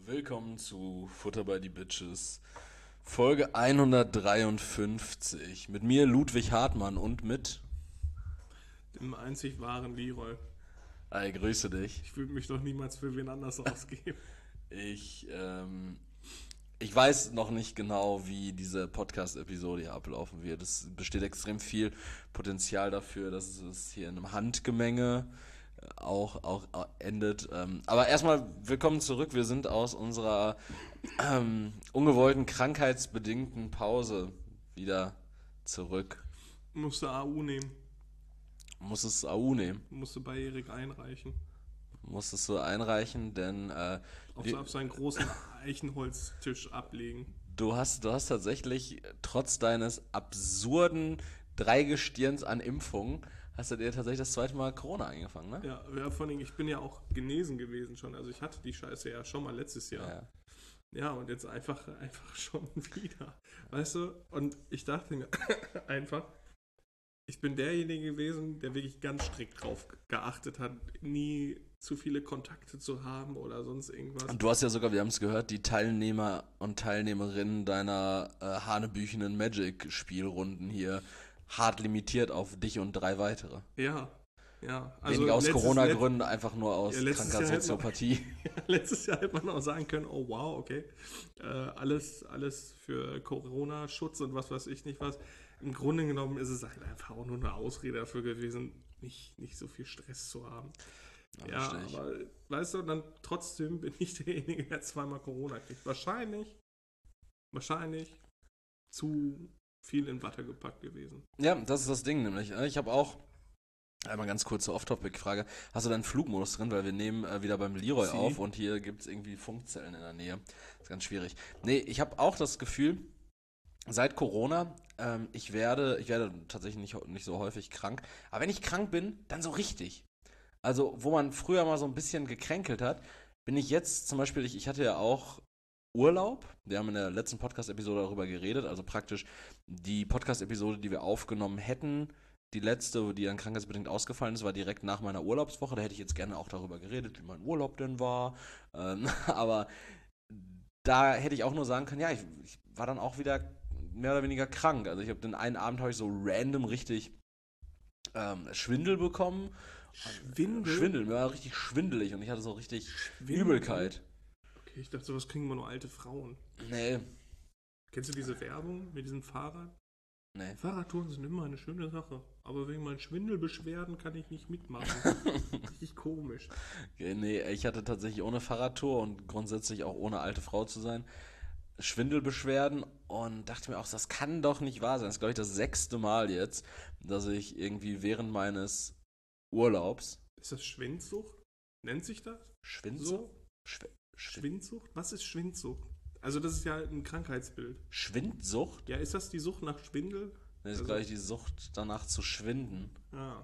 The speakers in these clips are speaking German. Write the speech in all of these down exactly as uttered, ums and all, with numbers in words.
Willkommen zu Futter bei die Bitches, Folge hundertdreiundfünfzig. Mit mir Ludwig Hartmann und mit... Dem einzig wahren Leroy. Hi, grüße dich. Ich würde mich doch niemals für wen anders ausgeben. Ich, ähm, ich weiß noch nicht genau, wie diese Podcast-Episode hier ablaufen wird. Es besteht extrem viel Potenzial dafür, dass es hier in einem Handgemenge auch, auch endet. Aber erstmal willkommen zurück. Wir sind aus unserer ähm, ungewollten, krankheitsbedingten Pause wieder zurück. Musste A U nehmen. Musstest du A U nehmen? Musste bei Erik einreichen. Musstest du einreichen, denn äh, Auf, wir, auf seinen großen Eichenholztisch ablegen. du hast, du hast tatsächlich trotz deines absurden Dreigestirns an Impfungen, hast du dir tatsächlich das zweite Mal Corona eingefangen, ne? Ja, ja, vor allem, ich bin ja auch genesen gewesen schon. Also ich hatte die Scheiße ja schon mal letztes Jahr. Ja. Ja, und jetzt einfach, einfach schon wieder. Weißt du? Und ich dachte mir einfach, ich bin derjenige gewesen, der wirklich ganz strikt drauf geachtet hat, nie zu viele Kontakte zu haben oder sonst irgendwas. Und du hast ja sogar, wir haben es gehört, die Teilnehmer und Teilnehmerinnen deiner äh, hanebüchenen Magic-Spielrunden hier hart limitiert auf dich und drei weitere. Ja, ja. Also Weniger aus letztes- Corona-Gründen, einfach nur aus Ja, letztes kranker Jahr hätte man- Soziopathie. Ja, letztes Jahr hätte man auch sagen können, oh wow, okay, äh, alles, alles für Corona-Schutz und was weiß ich nicht was. Im Grunde genommen ist es halt einfach auch nur eine Ausrede dafür gewesen, nicht, nicht so viel Stress zu haben. Ja, Ja, verstehe ich. aber weißt du, dann trotzdem bin ich derjenige, der zweimal Corona kriegt. Wahrscheinlich, wahrscheinlich zu viel in Watte gepackt gewesen. Ja, das ist das Ding nämlich. Ich habe auch, einmal ganz kurze Off-Topic-Frage, hast du deinen Flugmodus drin? Weil wir nehmen äh, wieder beim Leroy Sie? auf und hier gibt es irgendwie Funkzellen in der Nähe. Das ist ganz schwierig. Nee, ich habe auch das Gefühl, seit Corona, ähm, ich werde, ich werde tatsächlich nicht, nicht so häufig krank, aber wenn ich krank bin, dann so richtig. Also, wo man früher mal so ein bisschen gekränkelt hat, bin ich jetzt zum Beispiel, ich, ich hatte ja auch Urlaub. Wir haben in der letzten Podcast-Episode darüber geredet, also praktisch die Podcast-Episode, die wir aufgenommen hätten, die letzte, die dann krankheitsbedingt ausgefallen ist, war direkt nach meiner Urlaubswoche. Da hätte ich jetzt gerne auch darüber geredet, wie mein Urlaub denn war. Ähm, aber da hätte ich auch nur sagen können, ja, ich, ich war dann auch wieder mehr oder weniger krank. Also ich habe den einen Abend habe ich so random richtig ähm, Schwindel bekommen. Schwindel? Schwindel, mir war richtig schwindelig und ich hatte so richtig Schwindel? Übelkeit. Okay, ich dachte, sowas kriegen immer nur alte Frauen. Nee, Kennst du diese Werbung mit diesem Fahrrad? nee. Fahrradtouren sind immer eine schöne Sache. Aber wegen meinen Schwindelbeschwerden kann ich nicht mitmachen. Richtig komisch. Okay, nee, ich hatte tatsächlich ohne Fahrradtour und grundsätzlich auch ohne alte Frau zu sein, Schwindelbeschwerden und dachte mir auch, das kann doch nicht wahr sein. Das ist, glaube ich, das sechste Mal jetzt, dass ich irgendwie während meines Urlaubs Ist das Schwindsucht? Nennt sich das? Schwindsucht? So? Schw Schw Schwindsucht? Was ist Schwindsucht? Also das ist ja ein Krankheitsbild. Schwindsucht? Ja, ist das die Sucht nach Schwindel? Das ist, Also- glaube ich, die Sucht danach zu schwinden. Ah.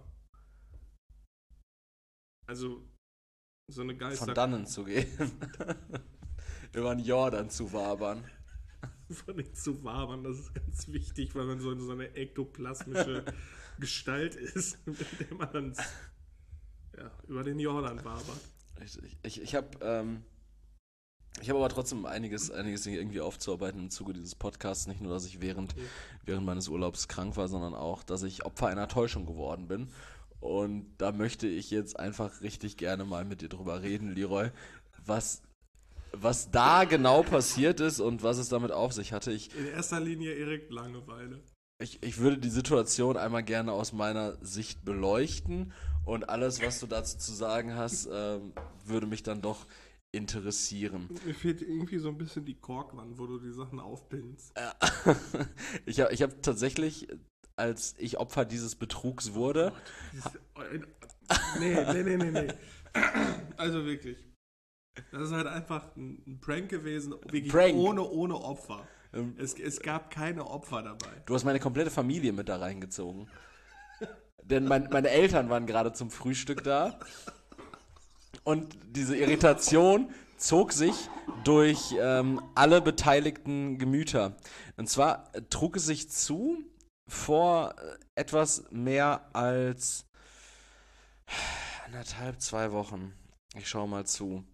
Also so eine Geister... Von dannen zu gehen. Über den Jordan zu wabern. Von nicht zu wabern, das ist ganz wichtig, weil man so, so eine ektoplasmische Gestalt ist, mit der man dann ja, über den Jordan wabert. Richtig. Ich, ich habe ähm, ich habe aber trotzdem einiges, einiges irgendwie aufzuarbeiten im Zuge dieses Podcasts. Nicht nur, dass ich während, Okay. während meines Urlaubs krank war, sondern auch, dass ich Opfer einer Täuschung geworden bin. Und da möchte ich jetzt einfach richtig gerne mal mit dir drüber reden, Leroy, was, was da genau passiert ist und was es damit auf sich hatte. Ich, In erster Linie Erik Langeweile. ich, ich würde die Situation einmal gerne aus meiner Sicht beleuchten und alles, was du dazu zu sagen hast, ähm, würde mich dann doch interessieren. Mir fehlt irgendwie so ein bisschen die Korkwand, wo du die Sachen aufpinnst. Ja. Ich habe ich hab tatsächlich, als ich Opfer dieses Betrugs wurde, Dieses- Nee, nee, nee, nee, nee. Also wirklich. Das ist halt einfach ein, ein Prank gewesen, wirklich Prank. ohne, ohne Opfer. ähm, Es, es gab keine Opfer dabei. du hast meine komplette Familie mit da reingezogen. Denn mein, meine Eltern waren gerade zum Frühstück da. Und diese Irritation zog sich durch ähm, alle beteiligten Gemüter. Und zwar äh, trug es sich zu vor äh, etwas mehr als anderthalb, zwei Wochen. Ich schaue mal zu.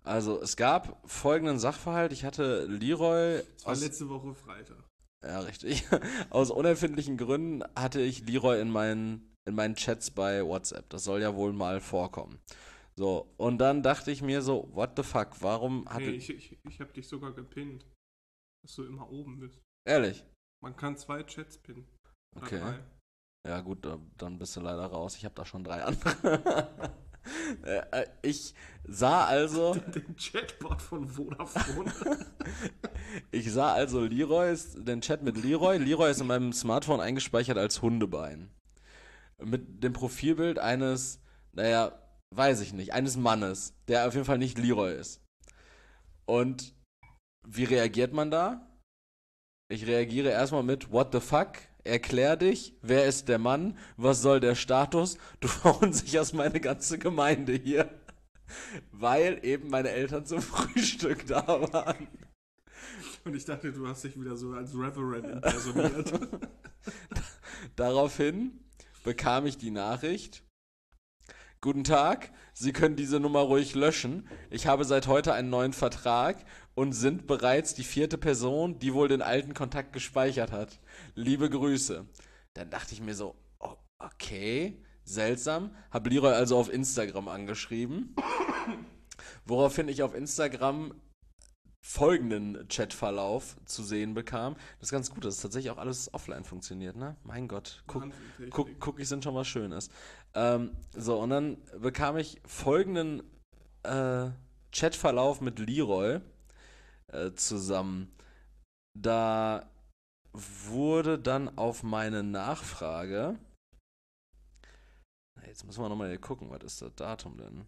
Also, es gab folgenden Sachverhalt. Ich hatte Leroy Das war aus, letzte Woche Freitag. ja, richtig. Aus unerfindlichen Gründen hatte ich Leroy in meinen, in meinen Chats bei WhatsApp. Das soll ja wohl mal vorkommen. So, und dann dachte ich mir so, what the fuck, warum hatte... Nee, ich, ich, ich habe dich sogar gepinnt, dass du immer oben bist. Ehrlich? Man kann zwei Chats pinnen. Oder Okay. drei. Ja gut, da- dann bist du leider raus. Ich habe da schon drei andere. Äh, äh, ich sah also, Den Chatbot von Vodafone. ich sah also Leroys, den Chat mit Leroy. Leroy ist in meinem Smartphone eingespeichert als Hundebein. Mit dem Profilbild eines, naja, weiß ich nicht, eines Mannes, der auf jeden Fall nicht Leroy ist. Und wie reagiert man da? Ich reagiere erstmal mit What the fuck? Erklär dich, wer ist der Mann? Was soll der Status? Du verunsicherst meine ganze Gemeinde hier. Weil eben meine Eltern zum Frühstück da waren. Und ich dachte, du hast dich wieder so als Reverend impersoniert. Daraufhin bekam ich die Nachricht: Guten Tag, Sie können diese Nummer ruhig löschen. Ich habe seit heute einen neuen Vertrag und sind bereits die vierte Person, die wohl den alten Kontakt gespeichert hat. Liebe Grüße. Dann dachte ich mir so, oh, okay, seltsam. Habe Leroy also auf Instagram angeschrieben, woraufhin ich auf Instagram folgenden Chatverlauf zu sehen bekam. Das ist ganz gut, dass tatsächlich auch alles offline funktioniert, ne? Mein Gott, guck, Wahnsinn, guck, Cookies sind schon was Schönes. Ähm, so, und dann bekam ich folgenden äh, Chatverlauf mit Leroy äh, zusammen. Da wurde dann auf meine Nachfrage, jetzt müssen wir nochmal hier gucken, was ist das Datum denn?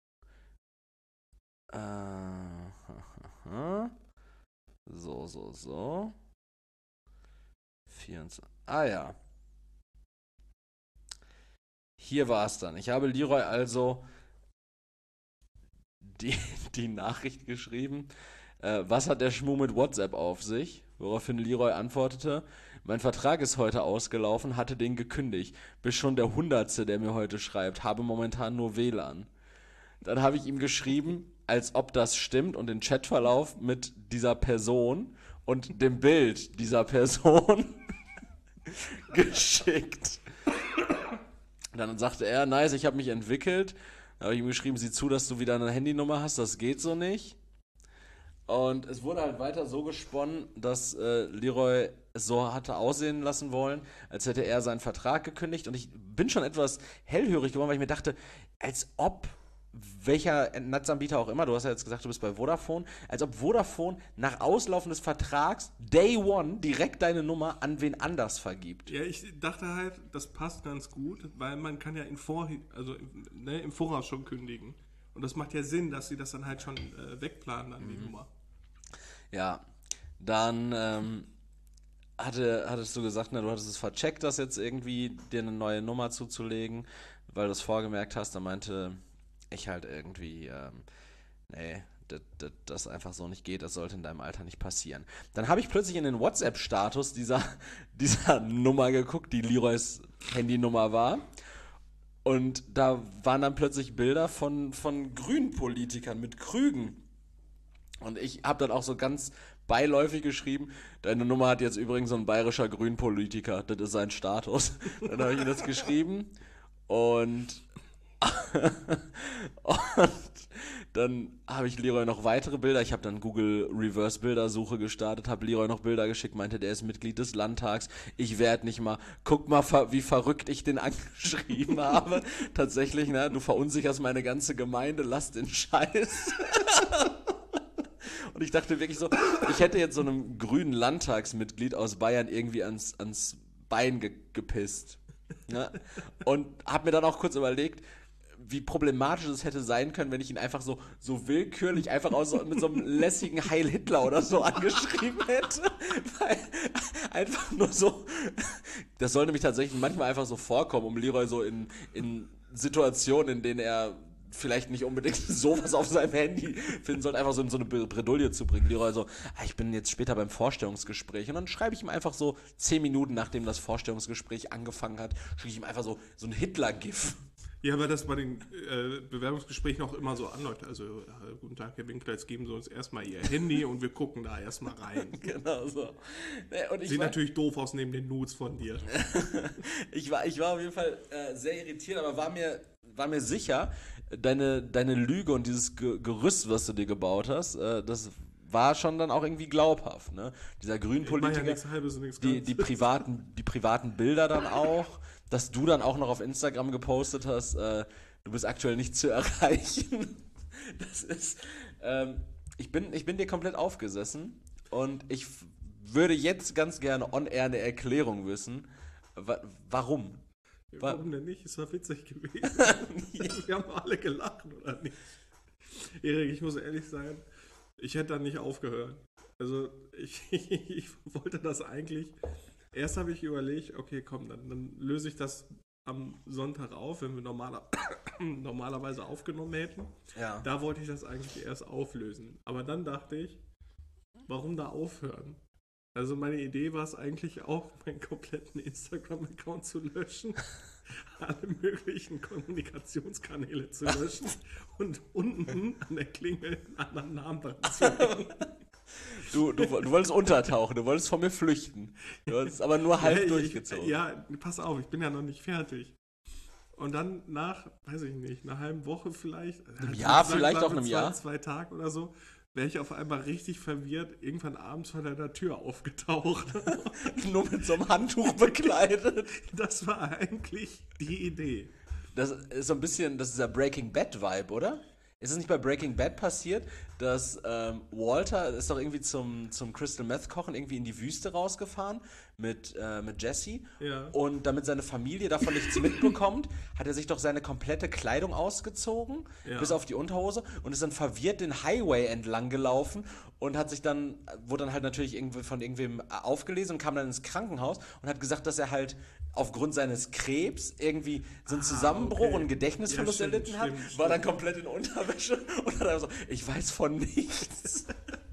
Äh, so, so, so. vierundzwanzig. Ah ja. Hier war es dann. Ich habe Leroy also die, die Nachricht geschrieben. Äh, was hat der Schmuh mit WhatsApp auf sich? Woraufhin Leroy antwortete: Mein Vertrag ist heute ausgelaufen, hatte den gekündigt. Bist schon der Hundertste, der mir heute schreibt. Habe momentan nur W L A N. Dann habe ich ihm geschrieben, als ob das stimmt, und den Chatverlauf mit dieser Person und dem Bild dieser Person geschickt. Dann sagte er, nice, ich habe mich entwickelt. Dann habe ich ihm geschrieben, sieh zu, dass du wieder eine Handynummer hast, das geht so nicht. Und es wurde halt weiter so gesponnen, dass äh, Leroy es so hatte aussehen lassen wollen, als hätte er seinen Vertrag gekündigt. Und ich bin schon etwas hellhörig geworden, weil ich mir dachte, als ob welcher Netzanbieter auch immer, du hast ja jetzt gesagt, du bist bei Vodafone, als ob Vodafone nach Auslaufen des Vertrags Day One direkt deine Nummer an wen anders vergibt. Ja, ich dachte halt, das passt ganz gut, weil man kann ja im, Vor also, ne, im Voraus schon kündigen. Und das macht ja Sinn, dass sie das dann halt schon äh, wegplanen, dann die Nummer. Ja, dann ähm, hatte, hattest du gesagt, na, du hattest es vercheckt, das jetzt irgendwie dir eine neue Nummer zuzulegen, weil du es vorgemerkt hast. Da meinte ich halt irgendwie, ähm, nee, das, das, das einfach so nicht geht, das sollte in deinem Alter nicht passieren. Dann habe ich plötzlich in den WhatsApp-Status dieser, dieser Nummer geguckt, die Leroys Handynummer war. Und da waren dann plötzlich Bilder von, von Grünen-Politikern mit Krügen. Und ich habe dann auch so ganz beiläufig geschrieben, deine Nummer hat jetzt übrigens so ein bayerischer Grünpolitiker, das ist sein Status. Dann habe ich ihm das geschrieben und, und dann habe ich Leroy noch weitere Bilder, ich habe dann Google Reverse Bildersuche gestartet, habe Leroy noch Bilder geschickt, meinte, der ist Mitglied des Landtags, ich werde nicht mal, guck mal, wie verrückt ich den angeschrieben habe. Tatsächlich, ne, du verunsicherst meine ganze Gemeinde, lass den Scheiß. Und ich dachte wirklich so, ich hätte jetzt so einem grünen Landtagsmitglied aus Bayern irgendwie ans, ans Bein ge gepisst. Ja? Und habe mir dann auch kurz überlegt, wie problematisch es hätte sein können, wenn ich ihn einfach so, so willkürlich einfach aus, so, mit so einem lässigen Heil Hitler oder so angeschrieben hätte. Weil einfach nur so, das soll nämlich tatsächlich manchmal einfach so vorkommen, um Leroy so in, in Situationen, in denen er vielleicht nicht unbedingt sowas auf seinem Handy finden sollte, einfach so in so eine Bredouille zu bringen. Leroy so, ah, ich bin jetzt später beim Vorstellungsgespräch, und dann schreibe ich ihm einfach so zehn Minuten, nachdem das Vorstellungsgespräch angefangen hat, schicke ich ihm einfach so, so ein Hitler-Gif. Ja, weil das bei den äh, Bewerbungsgesprächen auch immer so anläuft. Also, äh, guten Tag, Herr Winkler, jetzt geben Sie uns erstmal Ihr Handy und wir gucken da erstmal rein. Genau so. Nee, und ich Sieht war, natürlich doof aus neben den Nudes von dir. ich war, ich war auf jeden Fall äh, sehr irritiert, aber war mir, war mir sicher, deine, deine Lüge und dieses Ge- Gerüst, was du dir gebaut hast, äh, das war schon dann auch irgendwie glaubhaft. Ne? Dieser Ich mache Grünpolitiker, ja nichts Halbes und nichts die, Ganzes. die, privaten, die privaten Bilder dann auch, dass du dann auch noch auf Instagram gepostet hast, äh, du bist aktuell nicht zu erreichen. Das ist, ähm, ich bin, ich bin dir komplett aufgesessen und ich f- würde jetzt ganz gerne on-air eine Erklärung wissen, wa- warum. Ja, Wa- warum denn nicht? Es war witzig gewesen. Wir haben alle gelacht, oder nicht? Erik, ich muss ehrlich sein, ich hätte da nicht aufgehört. Also ich, ich wollte das eigentlich. Erst habe ich überlegt, okay, komm, dann, dann löse ich das am Sonntag auf, wenn wir normaler, normalerweise aufgenommen hätten. Ja. Da wollte ich das eigentlich erst auflösen. Aber dann dachte ich, warum da aufhören? Also meine Idee war es eigentlich auch, meinen kompletten Instagram-Account zu löschen, alle möglichen Kommunikationskanäle zu löschen und unten an der Klingel einen anderen Namen dran zu hängen. Du, du, du wolltest untertauchen, du wolltest von mir flüchten. Du hast aber nur halb Ja, ich- durchgezogen. Ja, pass auf, ich bin ja noch nicht fertig. Und dann nach, weiß ich nicht, einer halben Woche vielleicht, halt Jahr, sagen vielleicht wir auch einem zwei, Jahr. zwei Tagen oder so, wäre ich auf einmal richtig verwirrt, irgendwann abends vor deiner Tür aufgetaucht. Nur mit so einem Handtuch bekleidet. Das war eigentlich die Idee. Das ist so ein bisschen, das ist der Breaking Bad Vibe, oder? Ist es nicht bei Breaking Bad passiert, dass ähm, Walter ist doch irgendwie zum, zum Crystal Meth Kochen irgendwie in die Wüste rausgefahren mit, äh, mit Jesse Ja. und damit seine Familie davon nichts mitbekommt, hat er sich doch seine komplette Kleidung ausgezogen, Ja. bis auf die Unterhose und ist dann verwirrt den Highway entlang gelaufen und hat sich dann, wurde dann halt natürlich irgendwie von irgendwem aufgelesen und kam dann ins Krankenhaus und hat gesagt, dass er halt aufgrund seines Krebs irgendwie so einen Zusammenbruch okay. und einen Gedächtnisverlust Ja, stimmt, erlitten hat, stimmt, war dann stimmt. komplett in Unterwäsche und hat einfach so, ich weiß von nichts.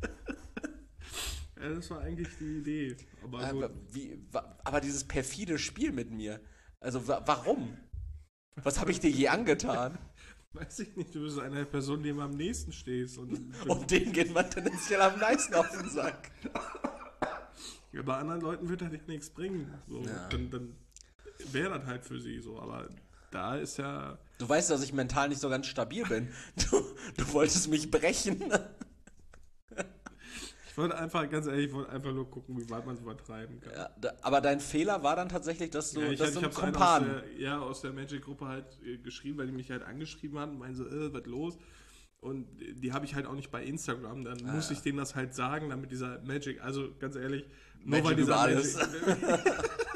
Ja, das war eigentlich die Idee. Aber aber, gut. wie, wa- aber dieses perfide Spiel mit mir, also wa warum? Was habe ich dir je angetan? Weiß ich nicht, du bist eine Person, die ihm am nächsten stehst. Und, Und denen geht man tendenziell am meisten auf den Sack. ja, bei anderen Leuten wird das ja nichts bringen. So, Ja. Dann, dann wäre das halt für sie so. Aber da ist ja. Du weißt, dass ich mental nicht so ganz stabil bin. Du, du wolltest mich brechen. Ich wollte einfach, ganz ehrlich, ich wollte einfach nur gucken, wie weit man es übertreiben kann. Ja, da, aber dein Fehler war dann tatsächlich, dass du, Ja, ich, dass halt, du ich einen hab's einen aus Kumpan... der, ja, aus der Magic-Gruppe halt äh, geschrieben, weil die mich halt angeschrieben hatten, meinen so, äh, was los? Und die habe ich halt auch nicht bei Instagram. Dann Ah, muss ja. ich denen das halt sagen, damit dieser Magic, also ganz ehrlich, nur Magic weil dieser über alles. Magic.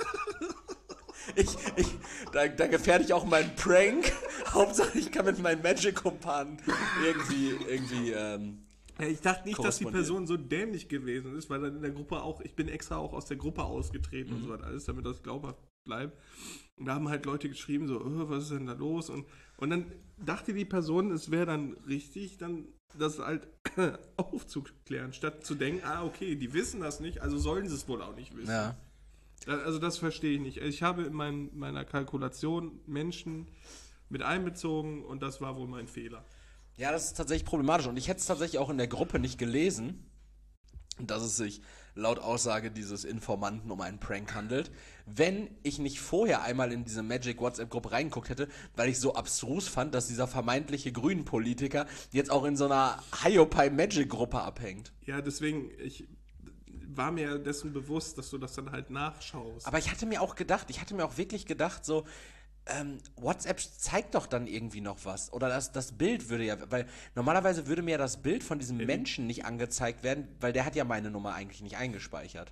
Ich, ich, da, da gefährde ich auch meinen Prank. Hauptsache, ich kann mit meinen Magic-Kumpanen irgendwie, irgendwie, ähm, Ja, ich dachte nicht, dass die korrespondieren. Person so dämlich gewesen ist, weil dann in der Gruppe auch, ich bin extra auch aus der Gruppe ausgetreten Mhm. und so was alles, damit das glaubhaft bleibt. Und da haben halt Leute geschrieben, so, oh, was ist denn da los? Und, und dann dachte die Person, es wäre dann richtig, dann das halt aufzuklären, statt zu denken, ah, okay, die wissen das nicht, also sollen sie es wohl auch nicht wissen. ja. Da- Also das verstehe ich nicht. Ich habe in mein, meiner Kalkulation Menschen mit einbezogen und das war wohl mein Fehler. Ja, das ist tatsächlich problematisch. Und ich hätte es tatsächlich auch in der Gruppe nicht gelesen, dass es sich laut Aussage dieses Informanten um einen Prank handelt, wenn ich nicht vorher einmal in diese Magic WhatsApp-Gruppe reingeguckt hätte, weil ich so abstrus fand, dass dieser vermeintliche Grünen-Politiker jetzt auch in so einer Hiopai Magic-Gruppe abhängt. Ja, deswegen, ich war mir dessen bewusst, dass du das dann halt nachschaust. Aber ich hatte mir auch gedacht, ich hatte mir auch wirklich gedacht, so, ähm, WhatsApp zeigt doch dann irgendwie noch was. Oder das, das Bild würde ja, weil normalerweise würde mir ja das Bild von diesem Menschen nicht angezeigt werden, weil der hat ja meine Nummer eigentlich nicht eingespeichert.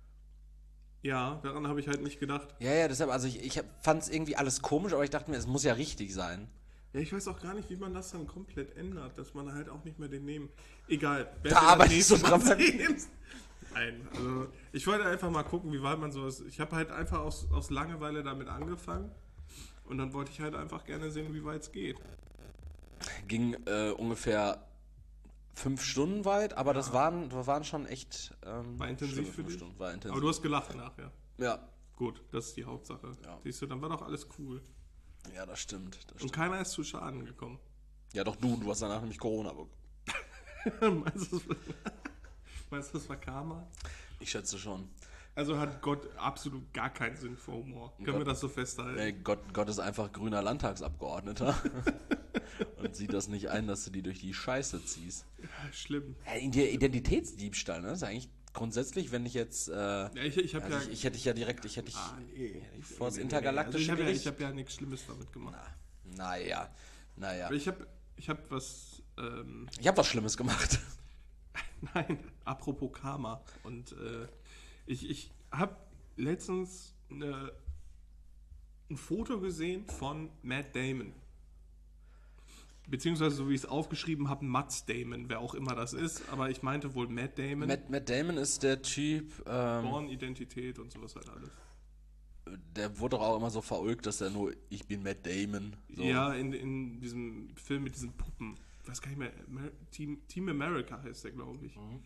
Ja, daran habe ich halt nicht gedacht. Ja, ja, deshalb, also ich, ich fand es irgendwie alles komisch, aber ich dachte mir, es muss ja richtig sein. Ja, ich weiß auch gar nicht, wie man das dann komplett ändert, dass man halt auch nicht mehr den nehmen. Egal. wer Da den arbeitest du nächste dran. Mal nimmt. Nein, also ich wollte einfach mal gucken, wie weit man sowas. Ich habe halt einfach aus, aus Langeweile damit angefangen und dann wollte ich halt einfach gerne sehen, wie weit es geht. Ging äh, ungefähr fünf Stunden weit, aber das waren, das waren schon echt ähm, War intensiv schlimme für fünf dich? Stunden. War intensiv. Aber du hast gelacht nachher. Ja. Gut, das ist die Hauptsache. Ja. Siehst du, dann war doch alles cool. Ja, das stimmt. Das Und stimmt. keiner ist zu Schaden gekommen. Ja, doch du, du hast danach nämlich Corona bekommen. meinst, du, das, meinst du, das war Karma? Ich schätze schon. Also hat Gott absolut gar keinen Sinn für Humor. Können Gott, wir das so festhalten? Ey, Gott, Gott ist einfach grüner Landtagsabgeordneter und sieht das nicht ein, dass du die durch die Scheiße ziehst. Ja, schlimm. Ja, der Identitätsdiebstahl, ne? Das ist eigentlich grundsätzlich, wenn ich jetzt. Äh, Ja, ich, ich habe also ja. ich, ich hätte dich ja direkt. Ich hätte dich Ah, nee. vor das Nee, nee, intergalaktische nee. Also ich habe ja, Gericht. ich hab ja nichts Schlimmes damit gemacht. Na, naja, naja. Aber ich habe ich hab was. Ähm, Ich habe was Schlimmes gemacht. nein, apropos Karma. Und äh, ich, ich habe letztens eine, ein Foto gesehen von Matt Damon. Beziehungsweise, so wie ich es aufgeschrieben habe, Matt Damon, wer auch immer das ist. Aber ich meinte wohl Matt Damon. Matt, Matt Damon ist der Typ. Ähm, Born, Identität und sowas halt alles. der wurde doch auch immer so verulgt, dass er nur ich bin Matt Damon. So. Ja, in, in diesem Film mit diesen Puppen. Ich weiß gar nicht mehr. Amer- Team, Team America heißt der, glaube ich. Mhm.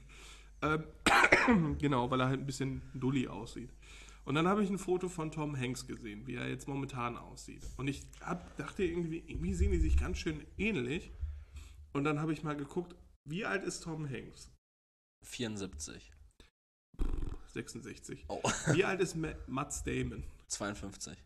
Ähm, genau, weil er halt ein bisschen dulli aussieht. Und dann habe ich ein Foto von Tom Hanks gesehen, wie er jetzt momentan aussieht. Und ich hab, dachte irgendwie, irgendwie sehen die sich ganz schön ähnlich. Und dann habe ich mal geguckt, wie alt ist Tom Hanks? vierundsiebzig. sechsundsechzig. Oh. Wie alt ist Ma- Matt Damon? zweiundfünfzig.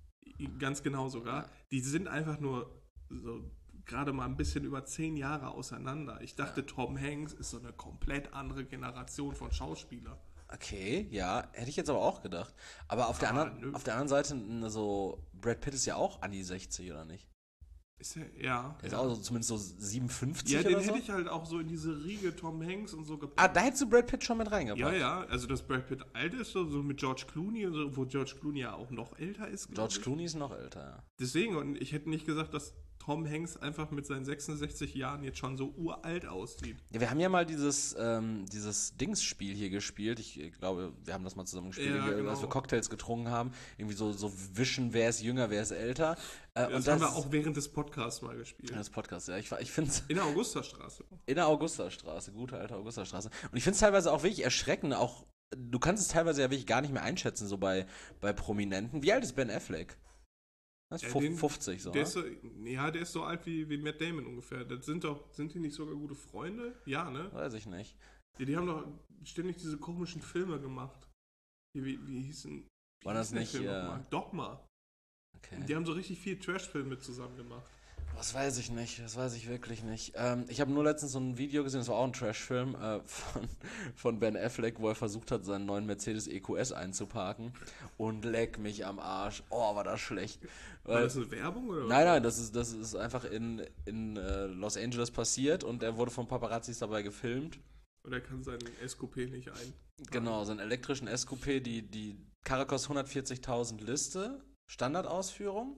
Ganz genau sogar. Ja. Die sind einfach nur so gerade mal ein bisschen über zehn Jahre auseinander. Ich dachte, Tom Hanks ist so eine komplett andere Generation von Schauspielern. Okay, ja, hätte ich jetzt aber auch gedacht. Aber auf, der, Ah, anderen, nö. auf der anderen Seite, n- so, Brad Pitt ist ja auch an die sechzig, oder nicht? Ist er, ja. Der ist ja. auch so, zumindest so siebenundfünfzig Ja, oder den so. hätte ich halt auch so in diese Riege Tom Hanks und so gepackt. Ah, da hättest du Brad Pitt schon mit reingebracht. Ja, ja, also dass Brad Pitt alt ist, so, so mit George Clooney, und so, wo George Clooney ja auch noch älter ist. glaub George ich. Clooney ist noch älter, ja. Deswegen, und ich hätte nicht gesagt, dass Tom Hanks einfach mit seinen sechsundsechzig Jahren jetzt schon so uralt aussieht. Ja, wir haben ja mal dieses, ähm, dieses Dings-Spiel hier gespielt. Ich äh, glaube, wir haben das mal zusammen gespielt, Ja, irgendwie, genau. als wir Cocktails getrunken haben. Irgendwie so, so wischen, wer ist jünger, wer ist älter. Äh, Das, und haben wir auch während des Podcasts mal gespielt. Das Podcast, ja. Ich, ich finde es In der Augustastraße. in der Augustastraße, gute alte Augustastraße. Und ich finde es teilweise auch wirklich erschreckend, auch, du kannst es teilweise ja wirklich gar nicht mehr einschätzen, so bei, bei Prominenten. Wie alt ist Ben Affleck? Das ist Ja, fuf- den- fünfzig, so, Der ne? ist so, ja, der ist so alt wie, wie Matt Damon ungefähr. Das sind doch, sind die nicht sogar gute Freunde? Ja, ne? Weiß ich nicht. Die, die haben doch ständig diese komischen Filme gemacht. Wie, wie, wie hießen wie War das hieß der nicht, Film äh, nochmal? Dogma. Okay. Die haben so richtig viel Trash-Filme zusammen gemacht. Das weiß ich nicht, das weiß ich wirklich nicht. Ähm, ich habe nur letztens so ein Video gesehen, das war auch ein Trash-Film äh, von, von Ben Affleck, wo er versucht hat, seinen neuen Mercedes E Q S einzuparken. Und leck mich am Arsch. Oh, war das schlecht. War Weil- das eine Werbung oder? Nein, nein, das ist, das ist einfach in, in äh, Los Angeles passiert und er wurde von Paparazzis dabei gefilmt. Oder er kann seinen S Q P nicht ein. Genau, so einen elektrischen S Q P, die, die Karre kostet hundertvierzigtausend Liste, Standardausführung.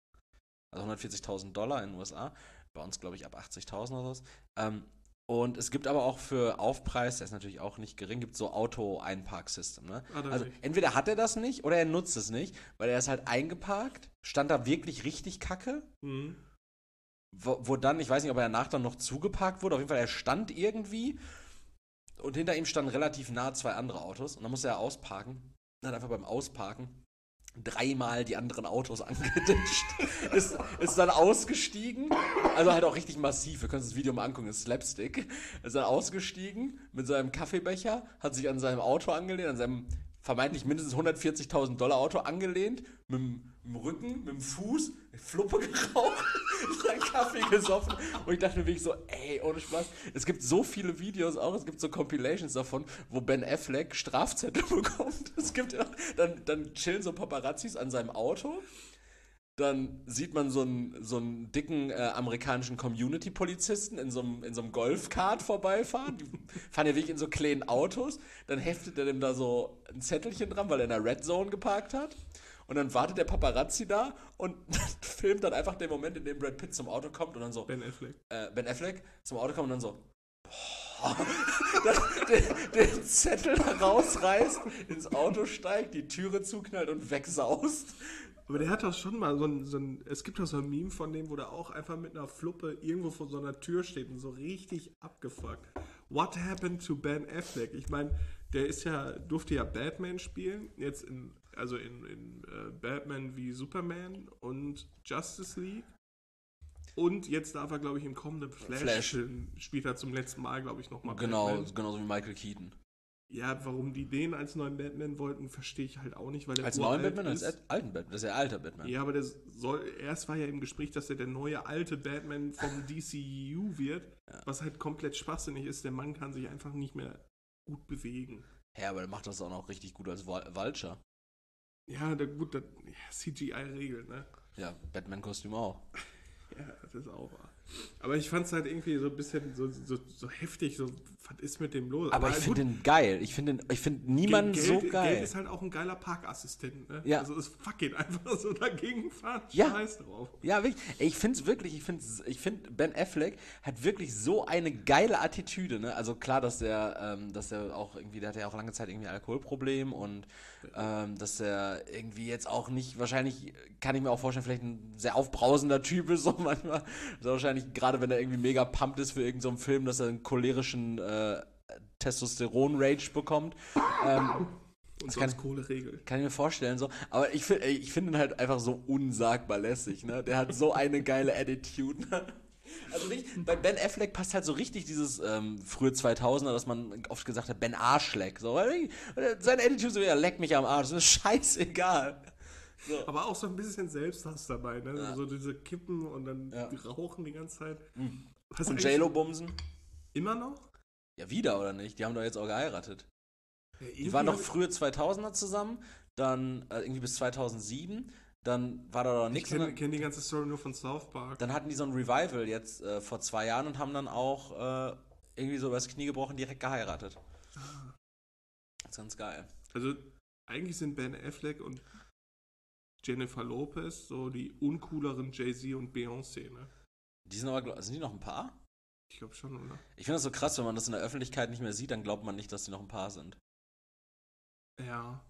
Also hundertvierzigtausend Dollar in den U S A. Bei uns, glaube ich, ab achtzigtausend oder so. Ähm, und es gibt aber auch für Aufpreis, der ist natürlich auch nicht gering, gibt so Auto-Einparksystem. Ne? Ah, da Also nicht. entweder hat er das nicht oder er nutzt es nicht, weil er ist halt eingeparkt, stand da wirklich richtig kacke. Mhm. Wo, wo dann, ich weiß nicht, ob er danach dann noch zugeparkt wurde, auf jeden Fall, er stand irgendwie und hinter ihm standen relativ nah zwei andere Autos und dann musste er ausparken. Dann hat einfach beim Ausparken dreimal die anderen Autos angeditscht. ist, ist dann ausgestiegen, also halt auch richtig massiv, wir können uns das Video mal angucken, das ist Slapstick. Ist dann ausgestiegen mit seinem Kaffeebecher, hat sich an seinem Auto angelehnt, an seinem vermeintlich mindestens hundertvierzigtausend Dollar Auto angelehnt, mit dem, mit dem Rücken, mit dem Fuß, Fluppe geraucht, seinen Kaffee gesoffen und ich dachte mir wirklich so, ey, ohne Spaß, es gibt so viele Videos auch, es gibt so Compilations davon, wo Ben Affleck Strafzettel bekommt. Es gibt ja, dann, dann chillen so Paparazzis an seinem Auto, dann sieht man so einen, so einen dicken äh, amerikanischen Community-Polizisten in so einem, in so einem Golfkart vorbeifahren. Die fahren ja wirklich in so kleinen Autos. Dann heftet er dem da so ein Zettelchen dran, weil er in der Red Zone geparkt hat. Und dann wartet der Paparazzi da und filmt dann einfach den Moment, in dem Brad Pitt zum Auto kommt und dann so, Ben Affleck. äh, Ben Affleck zum Auto kommt und dann so, boah, dann den, den Zettel da rausreißt, ins Auto steigt, die Türe zuknallt und wegsaust. Aber der hat doch schon mal so ein, so ein, es gibt doch so ein Meme von dem, wo der auch einfach mit einer Fluppe irgendwo vor so einer Tür steht und so richtig abgefuckt. What happened to Ben Affleck? Ich meine, der ist ja, durfte ja Batman spielen, jetzt in also in, in äh, Batman wie Superman und Justice League. Und jetzt darf er, glaube ich, im kommenden Flash-Film Flash. spielt er zum letzten Mal, glaube ich, nochmal Genau, Batman. genauso wie Michael Keaton. Ja, warum die den als neuen Batman wollten, verstehe ich halt auch nicht, weil der Als uralt neuen Batman, ist. als alten Batman. Das ist ja alter Batman. Ja, aber der soll, erst war ja im Gespräch, dass er der neue alte Batman vom D C U wird, Ja. was halt komplett schwachsinnig ist. Der Mann kann sich einfach nicht mehr gut bewegen. Ja, aber der macht das auch noch richtig gut als Vul- Vulture. Ja, der, gut, der, ja, C G I-Regel, ne? Ja, Batman-Kostüm auch. Ja, das ist auch wahr. Aber ich fand es halt irgendwie so ein bisschen so, so, so heftig, so, was ist mit dem los? Aber ich gut, finde den geil. Ich finde ich find niemanden Geld, so Geld geil. ist halt auch ein geiler Parkassistent, ne? Ja. Also ist fucking einfach so dagegen fahren. Ja. Scheiß drauf. Ja, wirklich. Ey, ich finde es wirklich, ich finde ich find, Ben Affleck hat wirklich so eine geile Attitüde, ne? Also klar, dass der, ähm, dass der auch irgendwie, der hatte ja auch lange Zeit irgendwie ein Alkoholproblem und ähm, dass der irgendwie jetzt auch nicht, wahrscheinlich kann ich mir auch vorstellen, vielleicht ein sehr aufbrausender Typ ist, so manchmal. Also wahrscheinlich, gerade wenn er irgendwie mega pumped ist für irgendeinen so einen Film, dass er einen cholerischen äh, Testosteron-Rage bekommt. Ähm, Und Das sonst kann- Kohleregel. Kann ich mir vorstellen, so. Aber ich finde ich find ihn halt einfach so unsagbar lässig, ne? Der hat so eine geile Attitude, ne? Also nicht, bei Ben Affleck passt halt so richtig dieses ähm, frühe zweitausender, dass man oft gesagt hat, Ben Arschleck. So. Seine Attitude so, ja, leck mich am Arsch, das ist scheißegal. So. Aber auch so ein bisschen Selbsthass dabei, ne? Ja. So diese Kippen und dann Ja. die rauchen die ganze Zeit. Mhm. Was Und eigentlich- J-Lo bumsen? Immer noch? Ja, wieder, oder nicht? Die haben doch jetzt auch geheiratet. Ja, Die waren doch irgendwie- frühe zweitausender zusammen, dann äh, irgendwie bis zweitausendsieben, dann war da doch Ich nichts. kenne und dann- kenn die ganze Story nur von South Park. Dann hatten die so ein Revival jetzt äh, vor zwei Jahren und haben dann auch äh, irgendwie so übers Knie gebrochen, direkt geheiratet. Ah. Das ist ganz geil. Also eigentlich sind Ben Affleck und Jennifer Lopez so die uncooleren Jay-Z und Beyoncé, ne? Die sind aber, glaub- sind die noch ein Paar? Ich glaube schon, oder? Ich finde das so krass, wenn man das in der Öffentlichkeit nicht mehr sieht, dann glaubt man nicht, dass die noch ein Paar sind. Ja.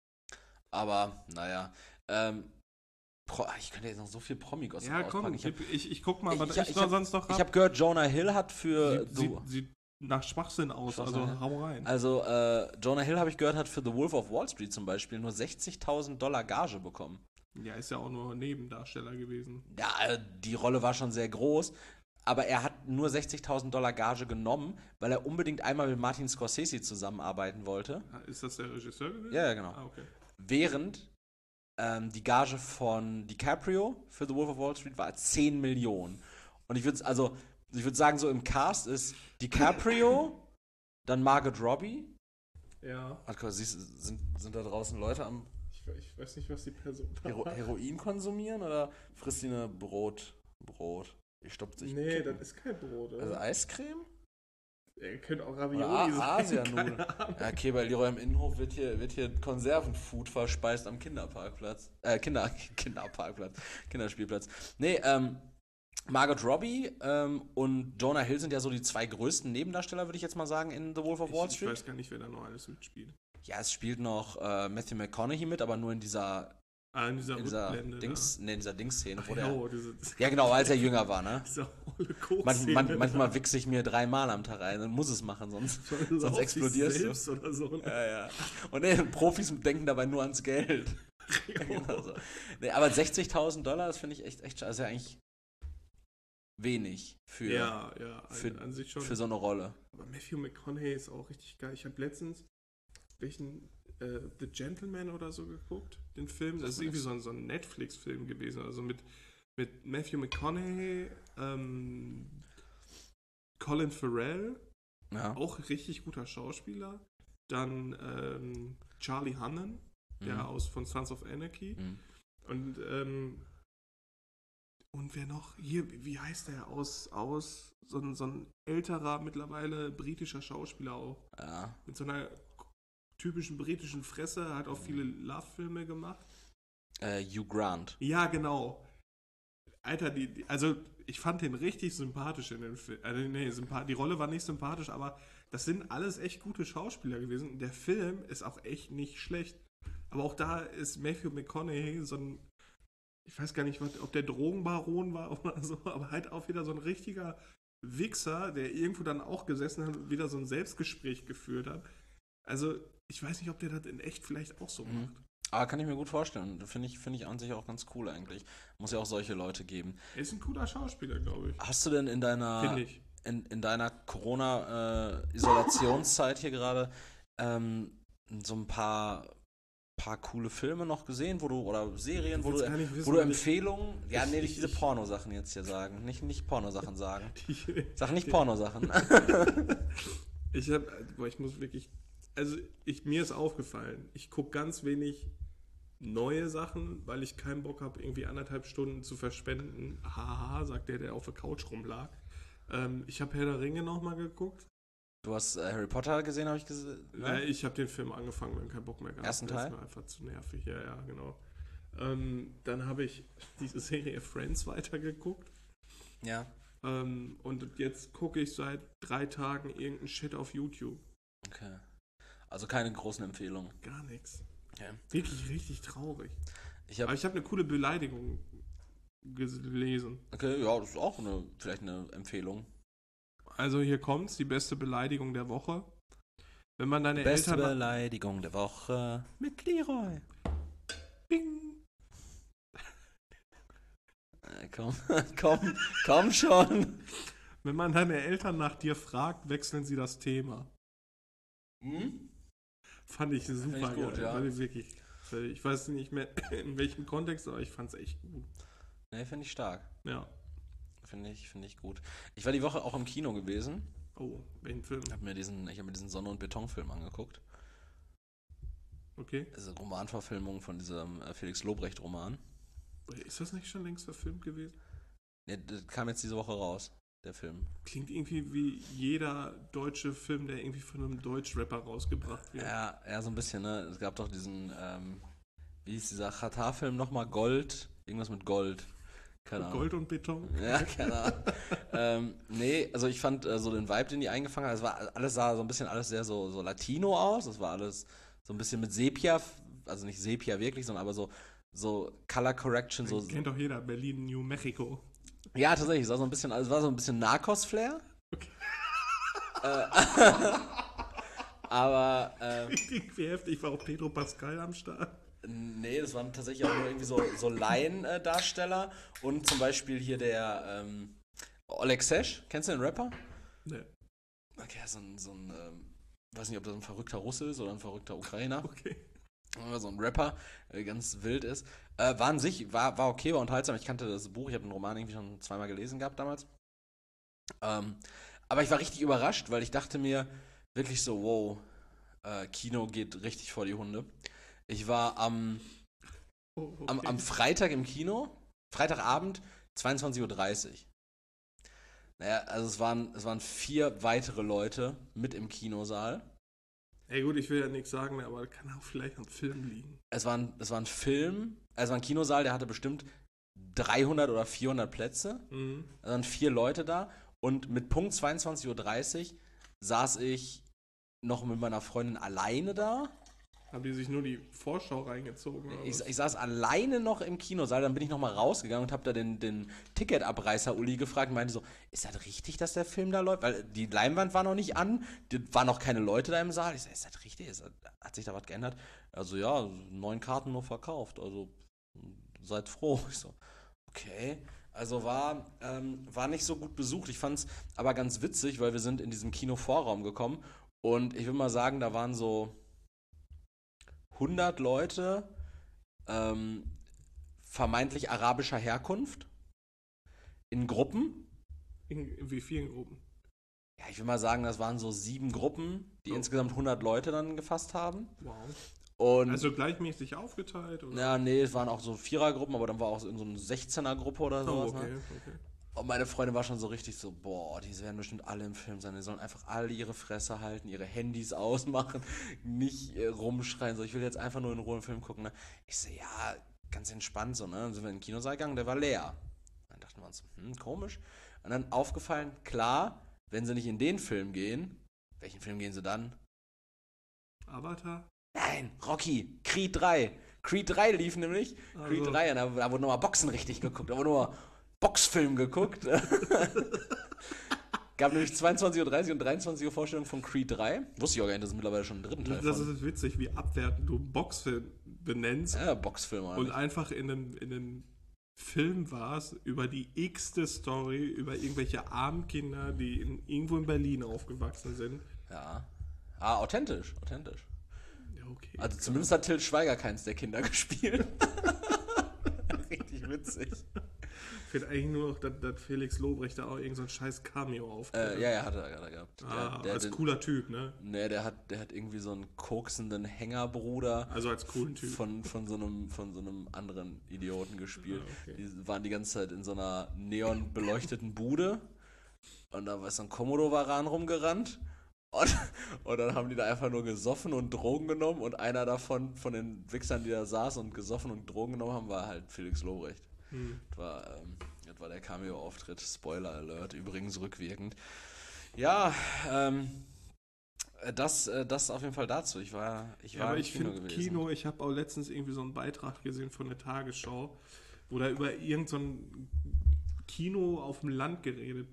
Aber, naja. Ähm, Pro, ich könnte jetzt noch so viel Promi-Gossip Ja, komm, auspacken. Ich habe ich, ich, ich guck mal, was Ich- ich, ich noch hab- sonst noch hab gehört, Jonah Hill hat für... Sieht, The, sieht, sieht nach Schwachsinn aus, Schwachsinn, also ja. hau rein. also, äh, Jonah Hill, habe ich gehört, hat für The Wolf of Wall Street zum Beispiel nur sechzigtausend Dollar Gage bekommen. Ja, ist ja auch nur Nebendarsteller gewesen. Ja, äh, die Rolle war schon sehr groß, aber er hat nur sechzigtausend Dollar Gage genommen, weil er unbedingt einmal mit Martin Scorsese zusammenarbeiten wollte. Ah, Ist das der Regisseur gewesen? Ja, ja, genau. Ah, okay. Während ähm, die Gage von DiCaprio für The Wolf of Wall Street war zehn Millionen. Und ich würde also, ich würde sagen, so im Cast ist DiCaprio, dann Margot Robbie. Ja, Warte, guck mal, siehst, du, sind, sind da draußen Leute am ich, we- ich weiß nicht, was die Person da Hero macht. Heroin konsumieren oder frisst die eine Brot? Brot. Die stoppt sich. Nee, Kippen. das ist kein Brot, oder? Also Eiscreme? Er könnte auch Oder Ravioli A- sein. Asianudeln. keine Ahnung. Ja, okay, bei Leroy im Innenhof wird hier, wird hier Konservenfood verspeist am Kinderparkplatz. Äh, Kinder, Kinderparkplatz. Kinderspielplatz. Nee, ähm, Margot Robbie ähm, und Jonah Hill sind ja so die zwei größten Nebendarsteller, würde ich jetzt mal sagen, in The Wolf of Wall Ich, ich Street. weiß gar nicht, wer da noch alles mitspielt. Ja, es spielt noch äh, Matthew McConaughey mit, aber nur in dieser, Ah, in dieser in dieser Rückblende. Dings, nee, in dieser Dings-Szene, da. wo Ach, der. jo, diese, Ja, genau, als er jünger war, ne? diese hohle Koks-Szene. Man, man, manchmal wichse ich mir dreimal am Tag rein, dann muss es machen, sonst, So sonst auf explodierst sich du. selbst oder so. Ne? Ja, ja. Und nee, Profis denken dabei nur ans Geld. Genau so. Nee, aber sechzigtausend Dollar, das finde ich echt, echt, also ja eigentlich wenig für, Ja, ja, an, für, an sich schon. für so eine Rolle. Aber Matthew McConaughey ist auch richtig geil. Ich habe letztens welchen äh, The Gentleman oder so geguckt, den Film. Das ist irgendwie so ein, so ein Netflix-Film gewesen. Also mit, mit Matthew McConaughey, ähm, Colin Farrell, Ja. auch richtig guter Schauspieler. Dann ähm, Charlie Hunnam, der Mhm. aus von Sons of Anarchy. Mhm. Und ähm, und wer noch? Hier, wie heißt der? Aus, aus so ein, so ein älterer, mittlerweile britischer Schauspieler auch. Ja. Mit so einer typischen britischen Fresse, hat auch viele Love-Filme gemacht. Äh, Hugh Grant. Ja, genau. Alter, die, die, also ich fand den richtig sympathisch in dem Film. Also, nee, sympath- die Rolle war nicht sympathisch, aber das sind alles echt gute Schauspieler gewesen. Der Film ist auch echt nicht schlecht. Aber auch da ist Matthew McConaughey so ein, ich weiß gar nicht, was, ob der Drogenbaron war oder so, aber halt auch wieder so ein richtiger Wichser, der irgendwo dann auch gesessen hat und wieder so ein Selbstgespräch geführt hat. Also, ich weiß nicht, ob der das in echt vielleicht auch so Mhm. macht. Aber kann ich mir gut vorstellen. Finde ich, finde ich an sich auch ganz cool eigentlich. Muss ja auch solche Leute geben. Er ist ein cooler Schauspieler, glaube ich. Hast du denn in deiner Finde ich. in, in deiner Corona-Isolationszeit hier gerade ähm, so ein paar, paar coole Filme noch gesehen, wo du, oder Serien, wo willst du, gar nicht wissen, wo du weil ich- Empfehlungen, ja, ich- nee, nicht ich- diese ich- Pornosachen jetzt hier sagen, nicht, nicht Pornosachen sagen. Die, Sag nicht Pornosachen. ich habe, boah, ich muss wirklich, also ich, mir ist aufgefallen, ich gucke ganz wenig neue Sachen, weil ich keinen Bock habe, irgendwie anderthalb Stunden zu verschwenden. Haha, sagt der, der auf der Couch rumlag. Ähm, ich habe Herr der Ringe nochmal geguckt. Du hast äh, Harry Potter gesehen, habe ich gesehen. Äh, ich habe den Film angefangen, wenn keinen Bock mehr gehabt. Ersten Der Teil? ist mir einfach zu nervig, ja, ja, genau. Ähm, dann habe ich diese Serie Friends weitergeguckt. Ja. Ähm, und jetzt gucke ich seit drei Tagen irgendeinen Shit auf YouTube. Okay. Also keine großen Empfehlungen. Gar nichts. Okay. Wirklich richtig traurig. Ich hab, Aber ich habe eine coole Beleidigung gelesen. okay, ja, das ist auch eine, vielleicht eine Empfehlung. Also hier kommt's, die beste Beleidigung der Woche. Wenn man deine Beste Eltern... Beleidigung der Woche mit Leroy. Bing. Äh, komm, komm, komm schon. Wenn man deine Eltern nach dir fragt, wechseln sie das Thema. Hm? Fand ich super ich gut, geil. ja. Fand ich wirklich. Ich weiß nicht mehr in welchem Kontext, aber ich fand's echt gut. Ne, finde ich stark. Ja. Finde ich, finde ich gut. Ich war die Woche auch im Kino gewesen. Oh, welchen Film? Ich habe mir diesen, ich habe mir diesen Sonne- und Betonfilm angeguckt. Okay. Das ist eine Romanverfilmung von diesem äh, Felix Lobrecht-Roman. Ist das nicht schon längst verfilmt gewesen? Ne, das kam jetzt diese Woche raus, der Film. Klingt irgendwie wie jeder deutsche Film, der irgendwie von einem Deutsch-Rapper rausgebracht wird. Ja, ja, so ein bisschen, ne? Es gab doch diesen, ähm, wie hieß dieser Katar-Film nochmal? Gold? Irgendwas mit Gold. Keine Ahnung. Gold und Beton. Ja, keine Ahnung. ähm, nee, also ich fand äh, so den Vibe, den die eingefangen haben, es war alles sah so ein bisschen alles sehr so, so Latino aus. Es war alles so ein bisschen mit Sepia, also nicht Sepia wirklich, sondern aber so, so Color Correction, so. Kennt doch jeder, Berlin, New Mexico. Ja, tatsächlich, es war so ein bisschen, also es war so ein bisschen Narcos-Flair. Okay. Äh, aber äh, Wie heftig war auch Pedro Pascal am Start. nee, das waren tatsächlich auch nur irgendwie so, so Laiendarsteller und zum Beispiel hier der ähm, Oleg Sesh, kennst du den Rapper? Ne, Okay, so ein, so ein ähm, weiß nicht, ob das ein verrückter Russe ist oder ein verrückter Ukrainer. okay. Oder so ein Rapper, äh, ganz wild ist. Äh, war an sich, war, war okay, war unterhaltsam. Ich kannte das Buch, ich habe den Roman irgendwie schon zweimal gelesen gehabt damals. Ähm, aber ich war richtig überrascht, weil ich dachte mir wirklich so, wow, äh, Kino geht richtig vor die Hunde. Ich war am, Oh, okay. am, am Freitag im Kino, Freitagabend, zweiundzwanzig Uhr dreißig. Naja, also es waren, es waren vier weitere Leute mit im Kinosaal. Ey gut, ich will ja nichts sagen, aber kann auch vielleicht am Film liegen. Es war, ein, es war ein Film, es war ein Kinosaal, der hatte bestimmt dreihundert oder vierhundert Plätze. Mhm. Da waren vier Leute da und mit Punkt zweiundzwanzig Uhr dreißig saß ich noch mit meiner Freundin alleine da. Haben die sich nur die Vorschau reingezogen? Oder Ich, was? ich saß alleine noch im Kinosaal, dann bin ich nochmal rausgegangen und habe da den, den Ticketabreißer Uli gefragt und meinte so, ist das richtig, dass der Film da läuft? Weil die Leinwand war noch nicht an, die, waren noch keine Leute da im Saal. Ich so, ist das richtig? Ist das, hat sich da was geändert? Also ja, neun Karten nur verkauft, also seid froh. Ich so, okay. Also war, ähm, war nicht so gut besucht. Ich fand es aber ganz witzig, weil wir sind in diesen Kinovorraum gekommen und ich will mal sagen, da waren so hundert Leute ähm, vermeintlich arabischer Herkunft in Gruppen. In, in wie vielen Gruppen? Ja, ich will mal sagen, das waren so sieben Gruppen, die Oh. insgesamt hundert Leute dann gefasst haben. Wow. Und Also gleichmäßig aufgeteilt? Oder? ja, nee, es waren auch so Vierergruppen, aber dann war auch so in so eine sechzehner-Gruppe oder Oh, sowas. okay, Ne? okay. Und meine Freundin war schon so richtig so, boah, die werden bestimmt alle im Film sein. Die sollen einfach alle ihre Fresse halten, ihre Handys ausmachen, nicht äh, rumschreien. So, ich will jetzt einfach nur in Ruhe einen Film gucken. Ne? Ich so, ja, ganz entspannt so, ne? Dann sind wir in den Kinosaal gegangen, der war leer. Dann dachten wir uns, hm, komisch. Und dann aufgefallen, klar, wenn sie nicht in den Film gehen, welchen Film gehen sie dann? Avatar? Nein, Rocky, Creed drei. Creed drei lief nämlich. Also. Creed drei, und da, da wurde nochmal Boxen richtig geguckt. Da wurde nochmal Boxfilm geguckt. Gab nämlich zweiundzwanzig Uhr dreißig und dreiundzwanzig Uhr Vorstellung von Creed drei. Wusste ich auch gar nicht, dass es mittlerweile schon einen dritten Teil Das von. ist witzig, wie abwertend du Boxfilm benennst Ja, Boxfilm und einfach in einem, in einem Film warst über die x-te Story, über irgendwelche armen Kinder, die in, irgendwo in Berlin aufgewachsen sind. Ja. Ah, authentisch, authentisch. Ja, okay. Also zumindest hat Til Schweiger keins der Kinder gespielt. Richtig witzig. Fehlt eigentlich nur noch, dass, dass Felix Lobrecht da auch irgendein so scheiß Cameo auftritt. Äh, ja, ja, hat er, hat er gehabt. Ah, der, der, als den, cooler Typ, ne? Ne, der hat, der hat irgendwie so einen koksenden Hängerbruder. Also als coolen Typ. Von, von, so einem, von so einem anderen Idioten gespielt. Ah, okay. Die waren die ganze Zeit in so einer neonbeleuchteten Bude. Und da war so ein Komodo-Varan rumgerannt. Und, und dann haben die da einfach nur gesoffen und Drogen genommen. Und einer davon, von den Wichsern, die da saß und gesoffen und Drogen genommen haben, war halt Felix Lobrecht. Hm. Das war, ähm, das war der Cameo-Auftritt. Spoiler Alert, übrigens rückwirkend. Ja, ähm, das, das auf jeden Fall dazu. Ich war, ich war ja, aber im ich Kino finde gewesen. Kino, ich habe auch letztens irgendwie so einen Beitrag gesehen von der Tagesschau, wo da über irgend so ein Kino auf dem Land geredet,